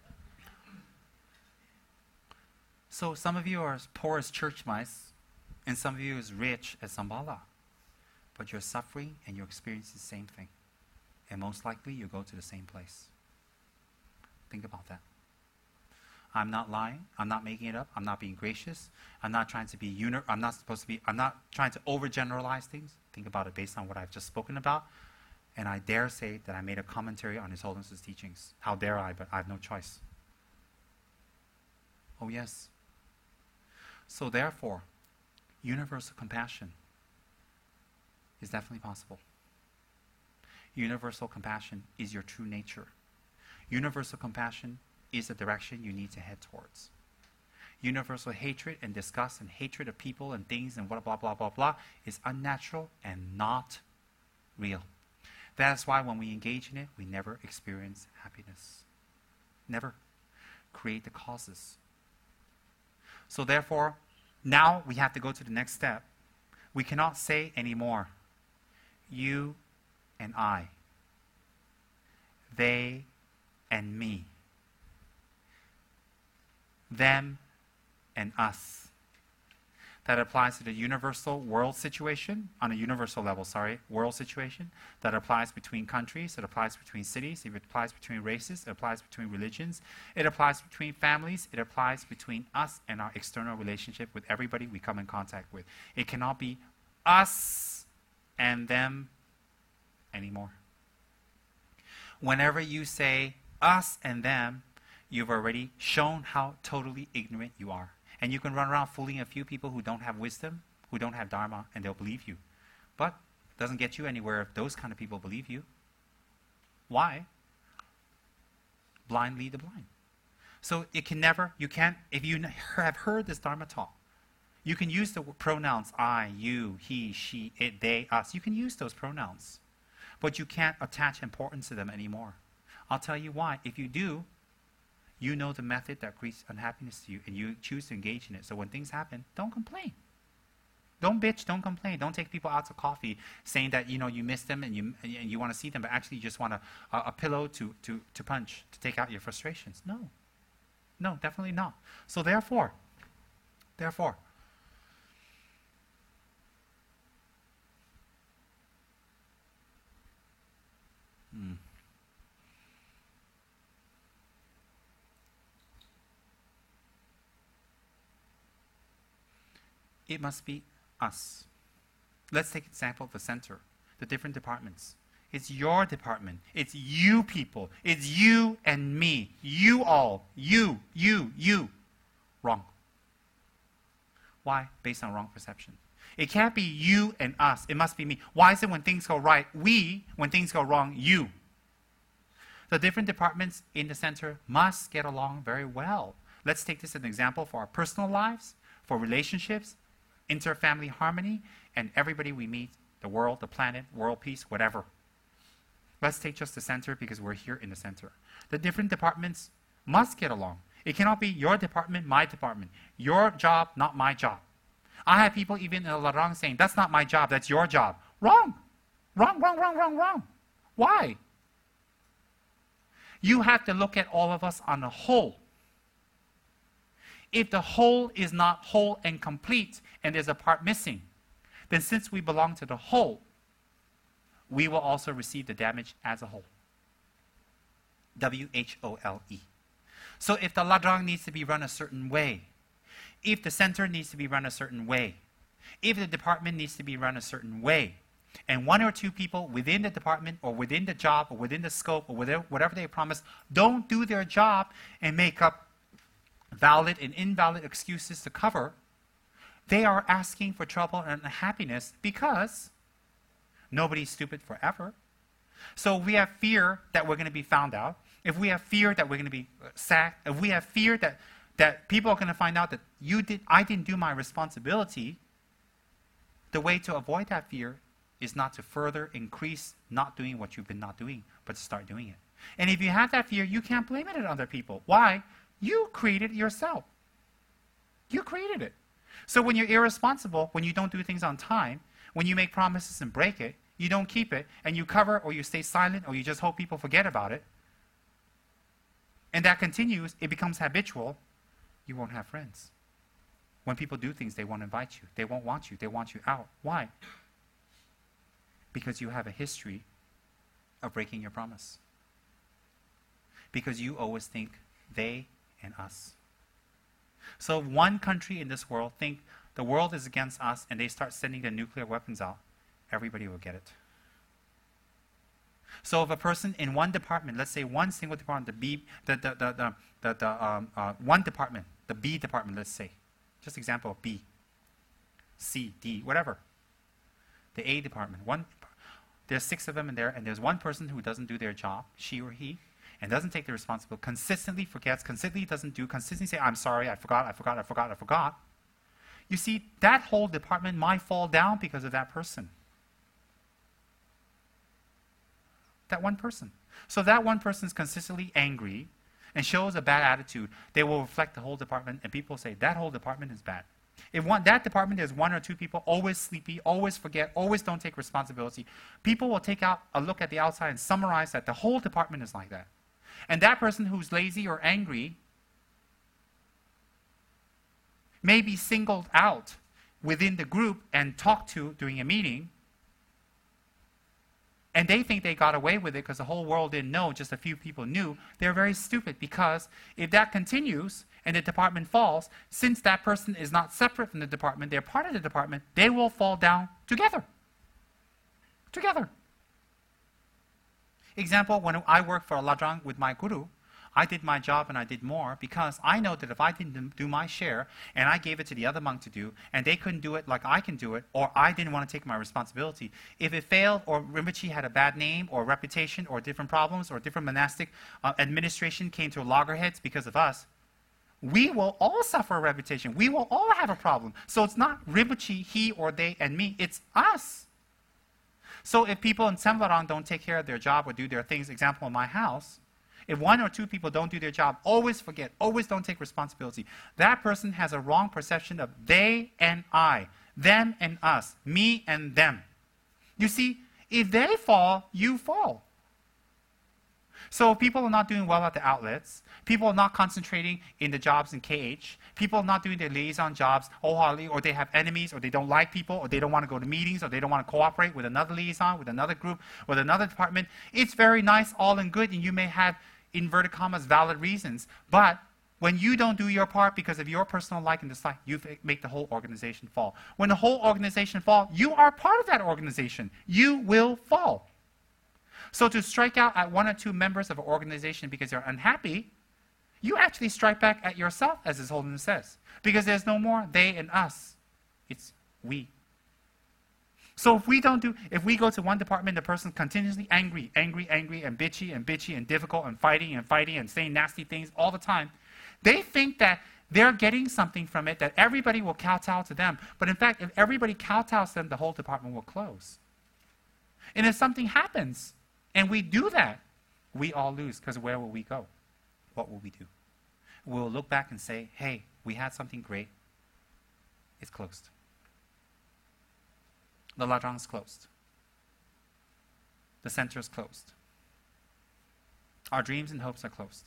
so some of you are as poor as church mice, and some of you as rich as Sambala. But you're suffering and you're experiencing the same thing. And most likely you go to the same place. Think about that. I'm not lying. I'm not making it up. I'm not being gracious. I'm not trying to be uni- I'm not supposed to be, I'm not trying to overgeneralize things. Think about it based on what I've just spoken about. And I dare say that I made a commentary on His Holiness's teachings. How dare I, but I have no choice. Oh yes. So therefore, universal compassion is definitely possible. Universal compassion is your true nature. Universal compassion is the direction you need to head towards. Universal hatred and disgust and hatred of people and things and blah, blah, blah, blah, blah is unnatural and not real. That's why when we engage in it, we never experience happiness. Never. Create the causes. So therefore, now we have to go to the next step. We cannot say anymore, you and I, they and me, them and us. That applies to the universal world situation, on a universal level, sorry, world situation. That applies between countries, it applies between cities, it applies between races, it applies between religions, it applies between families, it applies between us and our external relationship with everybody we come in contact with. It cannot be us and them anymore. Whenever you say us and them, you've already shown how totally ignorant you are. And you can run around fooling a few people who don't have wisdom, who don't have dharma, and they'll believe you. But it doesn't get you anywhere if those kind of people believe you. Why? Blind lead the blind. So it can never, you can't, if you have heard this dharma talk, you can use the pronouns I, you, he, she, it, they, us. You can use those pronouns. But you can't attach importance to them anymore. I'll tell you why. If you do, you know the method that creates unhappiness to you, and you choose to engage in it. So when things happen, don't complain. Don't bitch, don't complain. Don't take people out to coffee saying that, you know, you miss them and you and you want to see them, but actually you just want a, a, a pillow to, to, to punch, to take out your frustrations. No. No, definitely not. So therefore, therefore, hmm. It must be us. Let's take example of the center, the different departments. It's your department. It's you people. It's you and me. You all. You, you, you. Wrong. Why? Based on wrong perception. It can't be you and us. It must be me. Why is it when things go right, we, when things go wrong, you? The different departments in the center must get along very well. Let's take this as an example for our personal lives, for relationships, inter-family harmony, and everybody we meet, the world, the planet, world peace, whatever. Let's take just the center because we're here in the center. The different departments must get along. It cannot be your department, my department. Your job, not my job. I have people even in Larang saying, that's not my job, that's your job. Wrong. Wrong, wrong, wrong, wrong, wrong. Why? You have to look at all of us on a whole. If the whole is not whole and complete, and there's a part missing, then since we belong to the whole, we will also receive the damage as a whole. W H O L E. So if the Ladrang needs to be run a certain way, if the center needs to be run a certain way, if the department needs to be run a certain way, and one or two people within the department or within the job or within the scope or whatever, whatever they promise don't do their job and make up valid and invalid excuses to cover, they are asking for trouble and unhappiness because nobody's stupid forever. So if we have fear that we're going to be found out, if we have fear that we're going to be sacked, if we have fear that, that people are going to find out that you did, I didn't do my responsibility, the way to avoid that fear is not to further increase not doing what you've been not doing, but to start doing it. And if you have that fear, you can't blame it on other people. Why? You created it yourself. You created it. So when you're irresponsible, when you don't do things on time, when you make promises and break it, you don't keep it, and you cover or you stay silent or you just hope people forget about it, and that continues, it becomes habitual, you won't have friends. When people do things, they won't invite you. They won't want you. They want you out. Why? Because you have a history of breaking your promise. Because you always think they and us. So if one country in this world think the world is against us and they start sending their nuclear weapons out, everybody will get it. So if a person in one department, let's say one single department, the B, the the the the, the, the um, uh, one department, the B department, let's say, just example of B, C, D, whatever. The A department, one, there's six of them in there, and there's one person who doesn't do their job, she or he, and doesn't take the responsibility, consistently forgets, consistently doesn't do, consistently say, I'm sorry, I forgot, I forgot, I forgot, I forgot, you see, that whole department might fall down because of that person. That one person. So that one person is consistently angry and shows a bad attitude. They will reflect the whole department, and people say, that whole department is bad. If one, that department has one or two people, always sleepy, always forget, always don't take responsibility, people will take out a look at the outside and summarize that the whole department is like that. And that person who's lazy or angry may be singled out within the group and talked to during a meeting, and they think they got away with it because the whole world didn't know, just a few people knew. They're very stupid, because if that continues and the department falls, since that person is not separate from the department, they're part of the department, they will fall down together. Together. Example, when I worked for Ladrang with my guru, I did my job and I did more, because I know that if I didn't do my share and I gave it to the other monk to do, and they couldn't do it like I can do it, or I didn't want to take my responsibility, if it failed, or Rinpoche had a bad name or reputation or different problems, or different monastic uh, administration came to loggerheads because of us, we will all suffer a reputation. We will all have a problem. So it's not Rinpoche, he or they and me, it's us. So if people in Semlarang don't take care of their job or do their things, example in my house, if one or two people don't do their job, always forget, always don't take responsibility, that person has a wrong perception of they and I, them and us, me and them. You see, if they fall, you fall. So if people are not doing well at the outlets, people are not concentrating in the jobs in K H, people are not doing their liaison jobs wholeheartedly, or they have enemies, or they don't like people, or they don't want to go to meetings, or they don't want to cooperate with another liaison, with another group, with another department, it's very nice, all and good, and you may have, inverted commas, valid reasons, but when you don't do your part because of your personal like and dislike, you make the whole organization fall. When the whole organization falls, you are part of that organization. You will fall. So to strike out at one or two members of an organization because they're unhappy, you actually strike back at yourself, as His Holiness says, because there's no more they and us. It's we. So if we don't do, if we go to one department, the person's continuously angry, angry, angry, and bitchy, and bitchy, and difficult, and fighting, and fighting, and saying nasty things all the time, they think that they're getting something from it, that everybody will kowtow to them. But in fact, if everybody kowtows to them, the whole department will close. And if something happens, and we do that, we all lose, because where will we go? What will we do? We'll look back and say, hey, we had something great. It's closed. The Ladrang is closed. The center is closed. Our dreams and hopes are closed.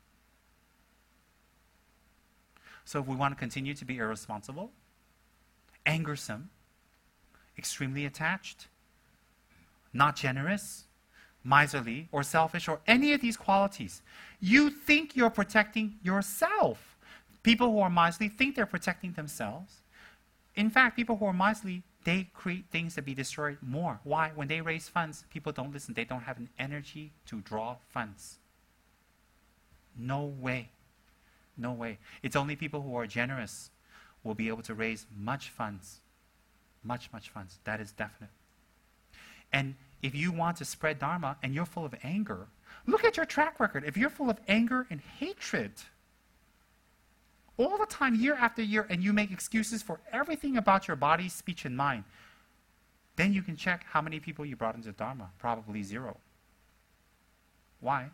So if we want to continue to be irresponsible, angersome, extremely attached, not generous, miserly, or selfish, or any of these qualities, you think you're protecting yourself. People who are miserly think they're protecting themselves. In fact, people who are miserly, they create things to be destroyed more. Why? When they raise funds, people don't listen. They don't have an energy to draw funds. No way. No way. It's only people who are generous will be able to raise much funds. Much, much funds. That is definite. And if you want to spread Dharma and you're full of anger, look at your track record. If you're full of anger and hatred all the time, year after year, and you make excuses for everything about your body, speech, and mind, then you can check how many people you brought into Dharma. Probably zero. Why?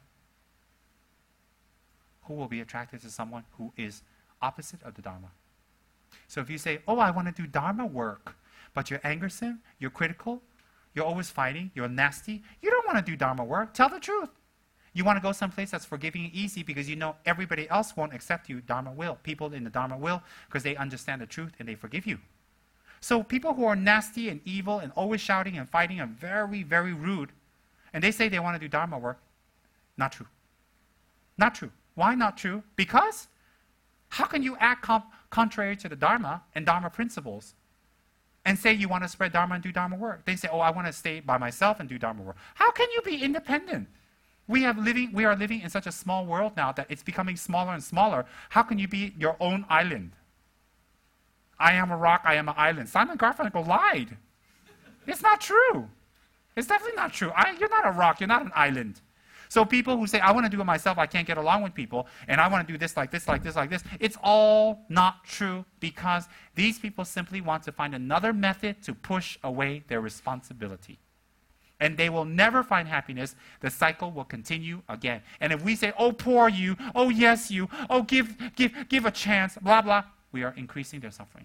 Who will be attracted to someone who is opposite of the Dharma? So if you say, oh, I want to do Dharma work, but you're angersome, you're critical, you're always fighting, you're nasty, you don't want to do Dharma work, tell the truth. You want to go someplace that's forgiving and easy because you know everybody else won't accept you, Dharma will. People in the Dharma will, because they understand the truth and they forgive you. So people who are nasty and evil and always shouting and fighting and very, very rude, and they say they want to do Dharma work, not true. Not true. Why not true? Because how can you act com- contrary to the Dharma and Dharma principles and say you want to spread Dharma and do Dharma work? They say, oh, I want to stay by myself and do Dharma work. How can you be independent? We, have living, we are living in such a small world now that it's becoming smaller and smaller. How can you be your own island? I am a rock, I am an island. Simon Garfunkel lied. It's not true. It's definitely not true. I, you're not a rock, you're not an island. So people who say, I want to do it myself, I can't get along with people, and I want to do this like this, like this, like this, it's all not true because these people simply want to find another method to push away their responsibility. And they will never find happiness. The cycle will continue again. And if we say, oh, poor you, oh, yes, you, oh, give, give, give a chance, blah, blah, we are increasing their suffering.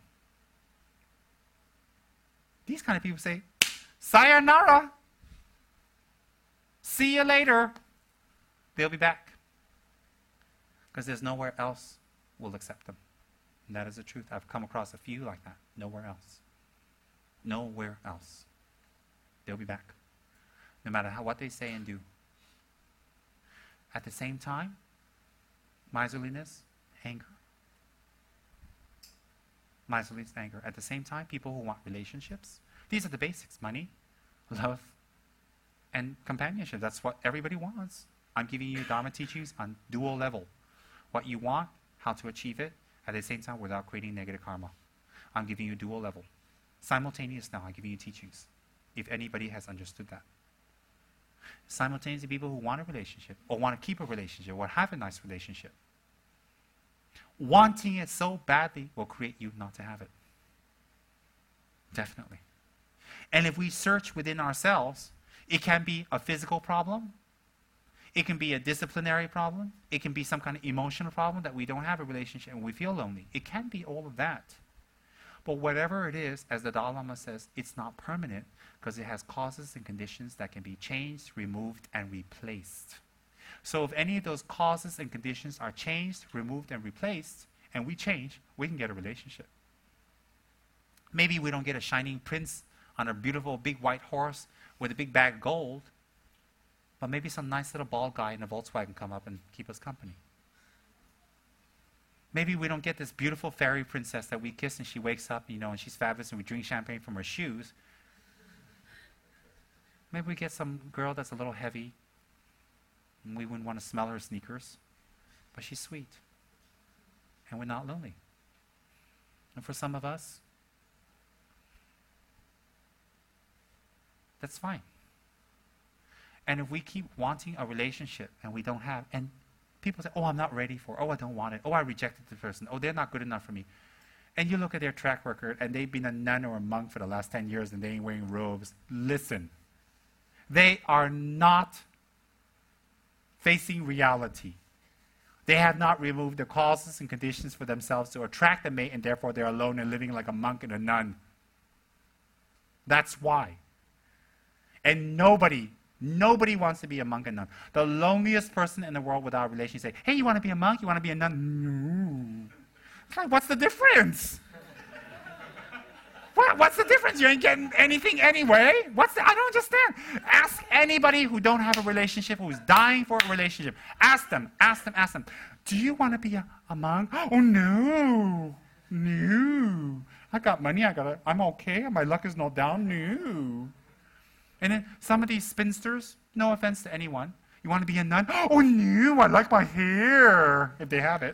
These kind of people say, sayonara. See you later. They'll be back. Because there's nowhere else will accept them. And that is the truth. I've come across a few like that. Nowhere else. Nowhere else. They'll be back. No matter how, what they say and do. At the same time, miserliness, anger. Miserliness, anger. At the same time, people who want relationships. These are the basics. Money, love, and companionship. That's what everybody wants. I'm giving you Dharma teachings on dual level. What you want, how to achieve it, at the same time without creating negative karma. I'm giving you dual level. Simultaneous now, I'm giving you teachings. If anybody has understood that. Simultaneously, people who want a relationship, or want to keep a relationship, or have a nice relationship. Wanting it so badly will create you not to have it. Definitely. And if we search within ourselves, it can be a physical problem. It can be a disciplinary problem. It can be some kind of emotional problem that we don't have a relationship and we feel lonely. It can be all of that. But whatever it is, as the Dalai Lama says, it's not permanent because it has causes and conditions that can be changed, removed, and replaced. So if any of those causes and conditions are changed, removed, and replaced, and we change, we can get a relationship. Maybe we don't get a shining prince on a beautiful big white horse with a big bag of gold, but maybe some nice little bald guy in a Volkswagen come up and keep us company. Maybe we don't get this beautiful fairy princess that we kiss and she wakes up, you know, and she's fabulous and we drink champagne from her shoes. Maybe we get some girl that's a little heavy and we wouldn't want to smell her sneakers, but she's sweet and we're not lonely. And for some of us, that's fine. And if we keep wanting a relationship and we don't have, and people say, oh, I'm not ready for it. Oh, I don't want it. Oh, I rejected the person. Oh, they're not good enough for me. And you look at their track record, and they've been a nun or a monk for the last ten years, and they ain't wearing robes. Listen, they are not facing reality. They have not removed the causes and conditions for themselves to attract a mate, and therefore they're alone and living like a monk and a nun. That's why. And nobody, nobody wants to be a monk and nun. The loneliest person in the world without a relationship say, hey, you want to be a monk? You want to be a nun? No. It's like, what's the difference? what, what's the difference? You ain't getting anything anyway. What's the, I don't understand. Ask anybody who don't have a relationship, who's dying for a relationship. Ask them, ask them, ask them. Do you want to be a, a monk? Oh, no. No. I got money. I got. A, I'm okay. My luck is not down. No. And then some of these spinsters, no offense to anyone, you want to be a nun? Oh, no, I like my hair, if they have it.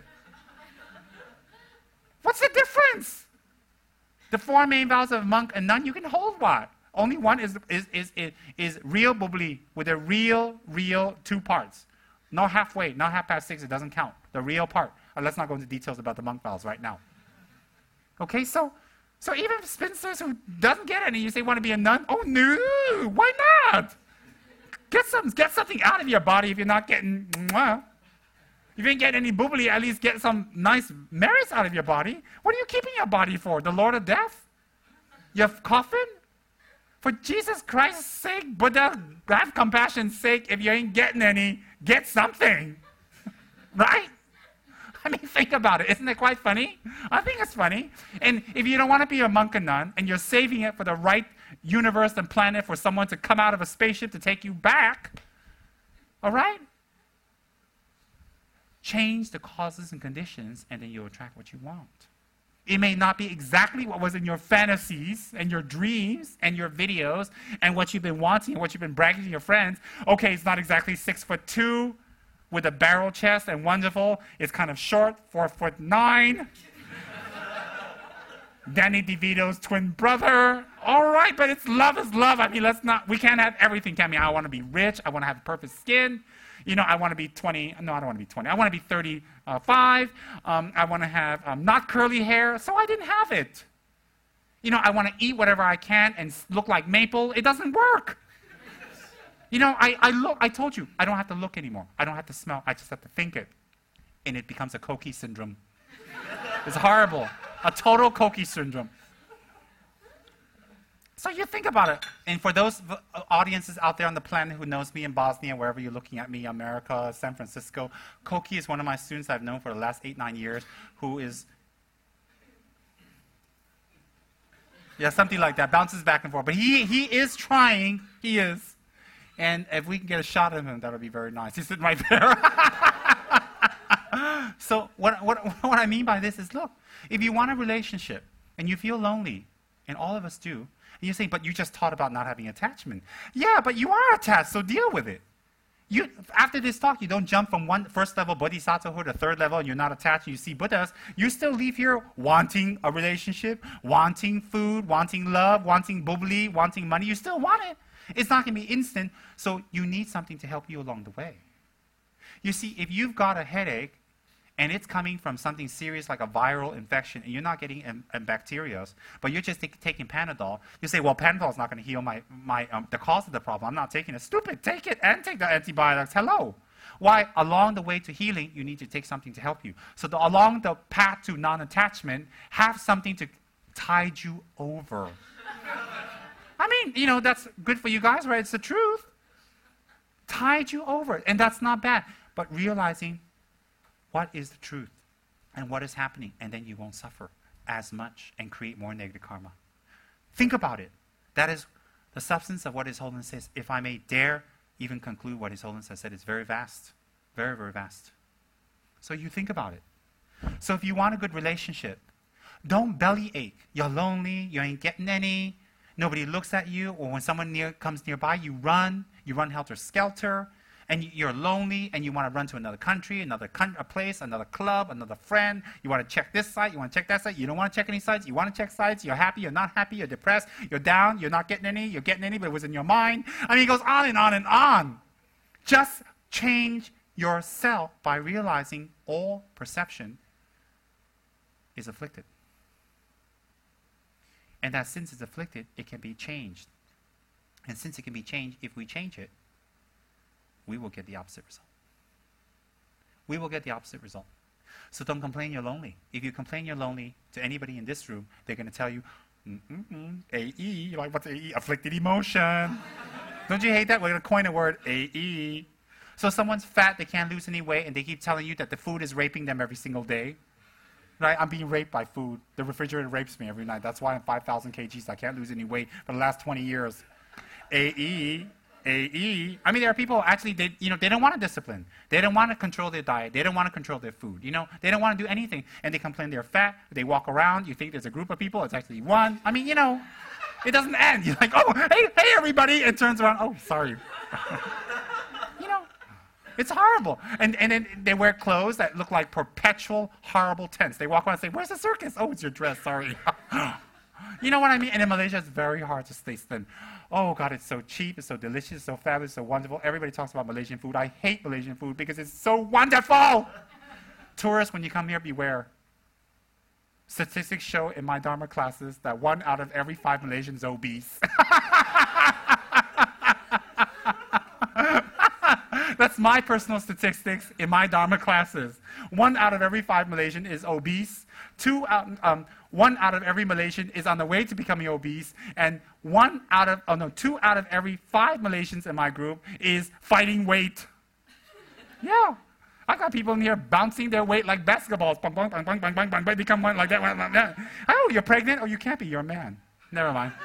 What's the difference? The four main vows of a monk and nun, you can hold what? Only one is, is, is, is, is real bubbly with a real, real two parts. Not halfway, not half past six, it doesn't count. The real part. Uh, let's not go into details about the monk vows right now. Okay, so... So even spinsters who doesn't get any, you say, want to be a nun? Oh, no, why not? Get some, get something out of your body if you're not getting, mwah. If you ain't getting any bubbly, at least get some nice merits out of your body. What are you keeping your body for? The Lord of Death? Your coffin? For Jesus Christ's sake, Buddha, have compassion's sake, if you ain't getting any, get something. Right? I mean, think about it. Isn't it quite funny? I think it's funny. And if you don't want to be a monk and nun, and you're saving it for the right universe and planet for someone to come out of a spaceship to take you back, all right? Change the causes and conditions, and then you'll attract what you want. It may not be exactly what was in your fantasies and your dreams and your videos and what you've been wanting and what you've been bragging to your friends. Okay, it's not exactly six foot two, with a barrel chest and wonderful. It's kind of short, four foot nine. Danny DeVito's twin brother. All right, but it's love is love. I mean, let's not, we can't have everything, can we? I want to be rich. I want to have perfect skin. You know, I want to be twenty. No, I don't want to be twenty. I want to be thirty-five. Um, I want to have um, not curly hair. So I didn't have it. You know, I want to eat whatever I can and look like Maple. It doesn't work. You know, I, I look, I told you, I don't have to look anymore. I don't have to smell. I just have to think it. And it becomes a Cokie syndrome. It's horrible. A total Cokie syndrome. So you think about it. And for those v- audiences out there on the planet who knows me in Bosnia, wherever you're looking at me, America, San Francisco, Cokie is one of my students I've known for the last eight, nine years who is, yeah, something like that, bounces back and forth. But he, he is trying. He is. And if we can get a shot of him, that would be very nice. He's sitting right there. So what, what, what I mean by this is, look, if you want a relationship and you feel lonely, and all of us do, and you say, but you just taught about not having attachment. Yeah, but you are attached, so deal with it. You, after this talk, you don't jump from one first level bodhisattvahood to third level and you're not attached and you see Buddhas. You still leave here wanting a relationship, wanting food, wanting love, wanting bubbly, wanting money. You still want it. It's not going to be instant, so you need something to help you along the way. You see, if you've got a headache and it's coming from something serious like a viral infection and you're not getting um, um, bacteria, but you're just t- taking Panadol, you say, well, Panadol is not going to heal my, my, um, the cause of the problem. I'm not taking it. Stupid. Take it and take the antibiotics. Hello. Why? Along the way to healing, you need to take something to help you. So the, along the path to non-attachment, have something to tide you over. I mean, you know, that's good for you guys, right? It's the truth. Tide you over. And that's not bad. But realizing what is the truth and what is happening, and then you won't suffer as much and create more negative karma. Think about it. That is the substance of what His Holiness says. If I may dare even conclude what His Holiness has said, it's very vast. Very, very vast. So you think about it. So if you want a good relationship, don't bellyache. You're lonely, you ain't getting any. Nobody looks at you, or when someone near comes nearby, you run. You run helter-skelter, and you're lonely, and you want to run to another country, another con- a place, another club, another friend. You want to check this site, you want to check that site. You don't want to check any sites. You want to check sites. You're happy, you're not happy, you're depressed, you're down, you're not getting any, you're getting any, but it was in your mind. I mean, it goes on and on and on. Just change yourself by realizing all perception is afflicted. And that since it's afflicted, it can be changed. And since it can be changed, if we change it, we will get the opposite result. We will get the opposite result. So don't complain you're lonely. If you complain you're lonely to anybody in this room, they're going to tell you, mm-mm-mm, A E. You're like, what's A E? Afflicted emotion. Don't you hate that? We're going to coin a word, A E. So someone's fat, they can't lose any weight, and they keep telling you that the food is raping them every single day. Right? I'm being raped by food. The refrigerator rapes me every night. That's why I'm five thousand kilograms. I can't lose any weight for the last twenty years. A E, A E. I mean, there are people actually, they, you know, they don't want to discipline. They don't want to control their diet. They don't want to control their food. You know, they don't want to do anything. And they complain they're fat. They walk around. You think there's a group of people. It's actually one. I mean, you know, it doesn't end. You're like, oh, hey, hey, everybody. And turns around. Oh, sorry. You know, it's horrible. And, and then they wear clothes that look like perpetual horrible tents. They walk around and say, where's the circus? Oh, it's your dress. Sorry. You know what I mean? And in Malaysia, it's very hard to stay thin. Oh, God, it's so cheap, it's so delicious, so fabulous, so wonderful. Everybody talks about Malaysian food. I hate Malaysian food because it's so wonderful. Tourists, when you come here, beware. Statistics show in my Dharma classes that one out of every five Malaysians is obese. That's my personal statistics in my Dharma classes. One out of every five Malaysian is obese. Two out, um, one out of every Malaysian is on the way to becoming obese, and one out of, oh no, two out of every five Malaysians in my group is fighting weight. Yeah, I got people in here bouncing their weight like basketballs. Bang, bang, bang, bang, bang, bang, bang, become one like that. Oh, you're pregnant? Oh, you can't be. You're a man. Never mind.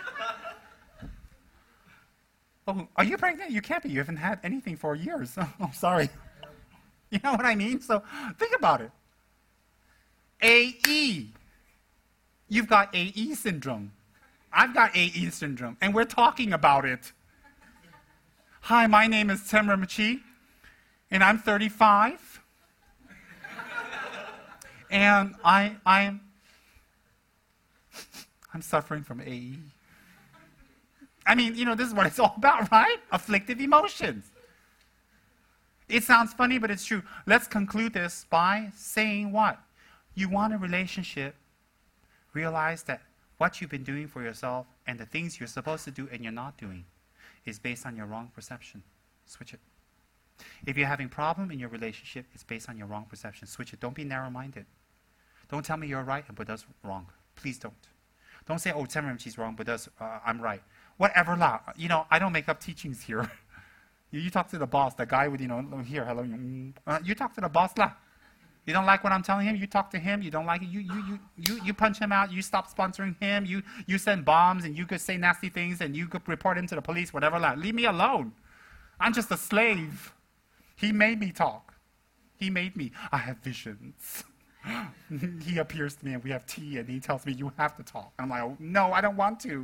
Oh, are you pregnant? You can't be. You haven't had anything for years. Oh, I'm sorry. You know what I mean? So think about it. A E. You've got A E syndrome. I've got A E syndrome, and we're talking about it. Hi, my name is Temra Machi, and I'm thirty-five. And I, I'm... I'm suffering from A E. I mean, you know, this is what it's all about, right? Afflictive emotions. It sounds funny, but it's true. Let's conclude this by saying what? You want a relationship, realize that what you've been doing for yourself and the things you're supposed to do and you're not doing is based on your wrong perception. Switch it. If you're having problem in your relationship, it's based on your wrong perception. Switch it. Don't be narrow-minded. Don't tell me you're right and Buddha's wrong. Please don't. Don't say, oh, Tenrimchi's wrong, Buddha's, uh, I'm right. Whatever lah. You know, I don't make up teachings here. you, you talk to the boss, the guy with, you know, here, hello. You, uh, you talk to the boss lah. You don't like what I'm telling him, you talk to him. You don't like it, you, you, you, you, you punch him out. You stop sponsoring him. You, you send bombs and you could say nasty things and you could report him to the police, whatever lah. Leave me alone. I'm just a slave. He made me talk. He made me. I have visions. He appears to me and we have tea and he tells me you have to talk. I'm like, oh, no, I don't want to.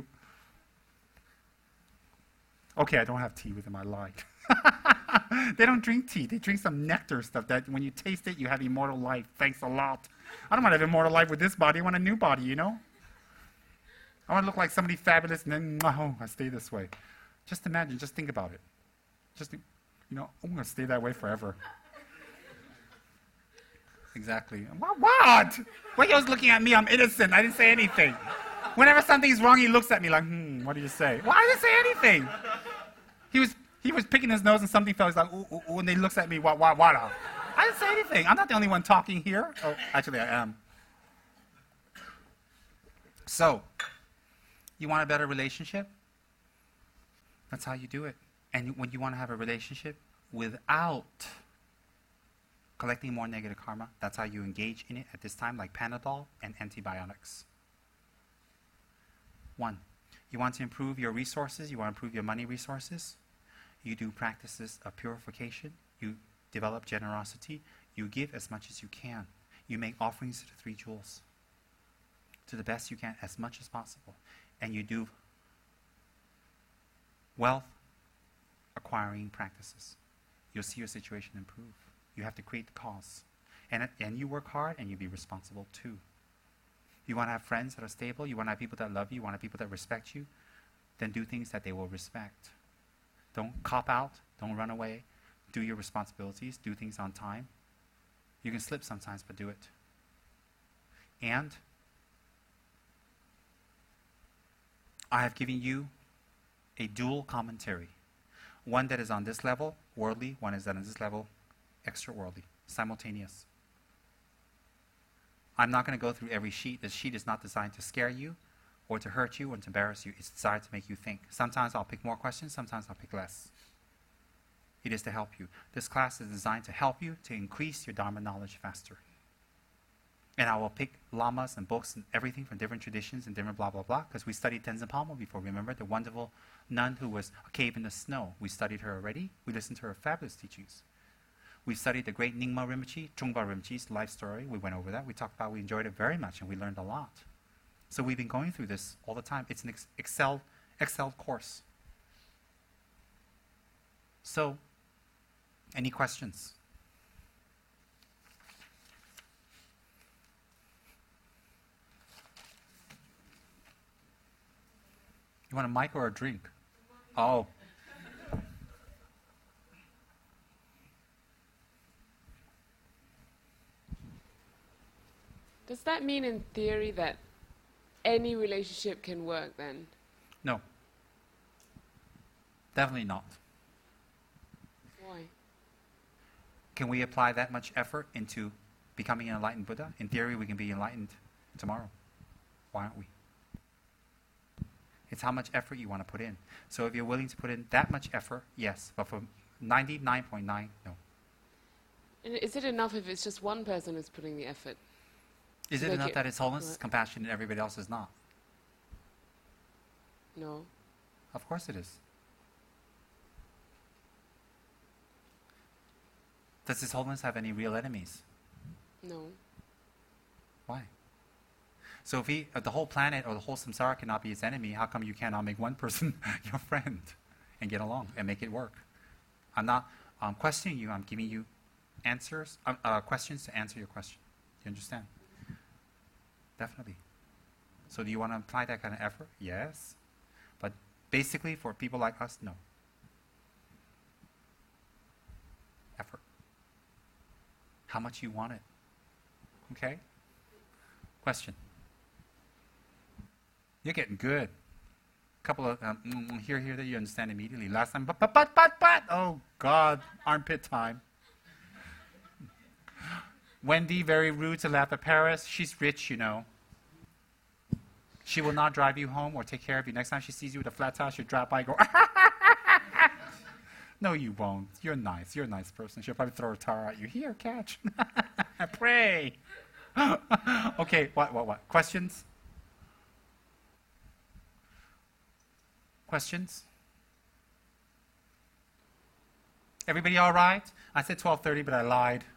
Okay, I don't have tea with him, I lied. They don't drink tea. They drink some nectar stuff that when you taste it, you have immortal life. Thanks a lot. I don't want to have immortal life with this body. I want a new body, you know? I want to look like somebody fabulous and then, oh, I stay this way. Just imagine, just think about it. Just, you know, I'm going to stay that way forever. Exactly. What? What? Well, he was looking at me. I'm innocent. I didn't say anything. Whenever something's wrong, he looks at me like, hmm, what did you say? Well, I didn't say anything. He was he was picking his nose and something fell. He's like, ooh, ooh, ooh, and he looks at me, what, what, what? I didn't say anything. I'm not the only one talking here. Oh, actually, I am. So, you want a better relationship? That's how you do it. And when you want to have a relationship without collecting more negative karma, that's how you engage in it at this time, like Panadol and antibiotics. One, you want to improve your resources, you want to improve your money resources, you do practices of purification, you develop generosity, you give as much as you can. You make offerings to the three jewels to the best you can, as much as possible. And you do wealth acquiring practices. You'll see your situation improve. You have to create the cause. And, and you work hard and you be responsible too. You want to have friends that are stable, you want to have people that love you, you want to have people that respect you, then do things that they will respect. Don't cop out, don't run away, do your responsibilities, do things on time. You can slip sometimes, but do it. And I have given you a dual commentary. One that is on this level, worldly, one is on this level, extra-worldly, simultaneous. I'm not going to go through every sheet. The sheet is not designed to scare you or to hurt you or to embarrass you. It's designed to make you think. Sometimes I'll pick more questions, sometimes I'll pick less. It is to help you. This class is designed to help you to increase your Dharma knowledge faster. And I will pick lamas and books and everything from different traditions and different blah, blah, blah, because we studied Tenzin Palmo before. Remember the wonderful nun who was a cave in the snow? We studied her already. We listened to her fabulous teachings. We studied the great Nyingma Rinpoche, Trungpa Rinpoche's life story. We went over that. We talked about, we enjoyed it very much, and we learned a lot. So we've been going through this all the time. It's an ex Excel, Excel course. So, any questions? You want a mic or a drink? Oh. Does that mean in theory that any relationship can work then? No. Definitely not. Why? Can we apply that much effort into becoming an enlightened Buddha? In theory, we can be enlightened tomorrow. Why aren't we? It's how much effort you want to put in. So if you're willing to put in that much effort, yes. But for ninety-nine point nine, no. And is it enough if it's just one person who's putting the effort? Is to it make enough it that His Holiness is work? compassionate and everybody else is not? No. Of course it is. Does His Holiness have any real enemies? No. Why? So if he, uh, the whole planet or the whole samsara cannot be his enemy, how come you cannot make one person your friend and get along and make it work? I'm not um, questioning you. I'm giving you answers, uh, uh, questions to answer your question. Do you understand? Definitely. So do you want to apply that kind of effort? Yes. But basically, for people like us, no. Effort. How much you want it. Okay? Question. You're getting good. Couple of um, mm, here, here, that you understand immediately. Last time, but, but, but, but, but. Oh God, armpit time. Wendy, very rude to laugh at Paris. She's rich, you know. She will not drive you home or take care of you. Next time she sees you with a flat tire, she'll drop by and go, no, you won't. You're nice. You're a nice person. She'll probably throw a tire at you. Here, catch. Pray. Okay, what, what, what? Questions? Questions? Everybody all right? I said twelve thirty, but I lied.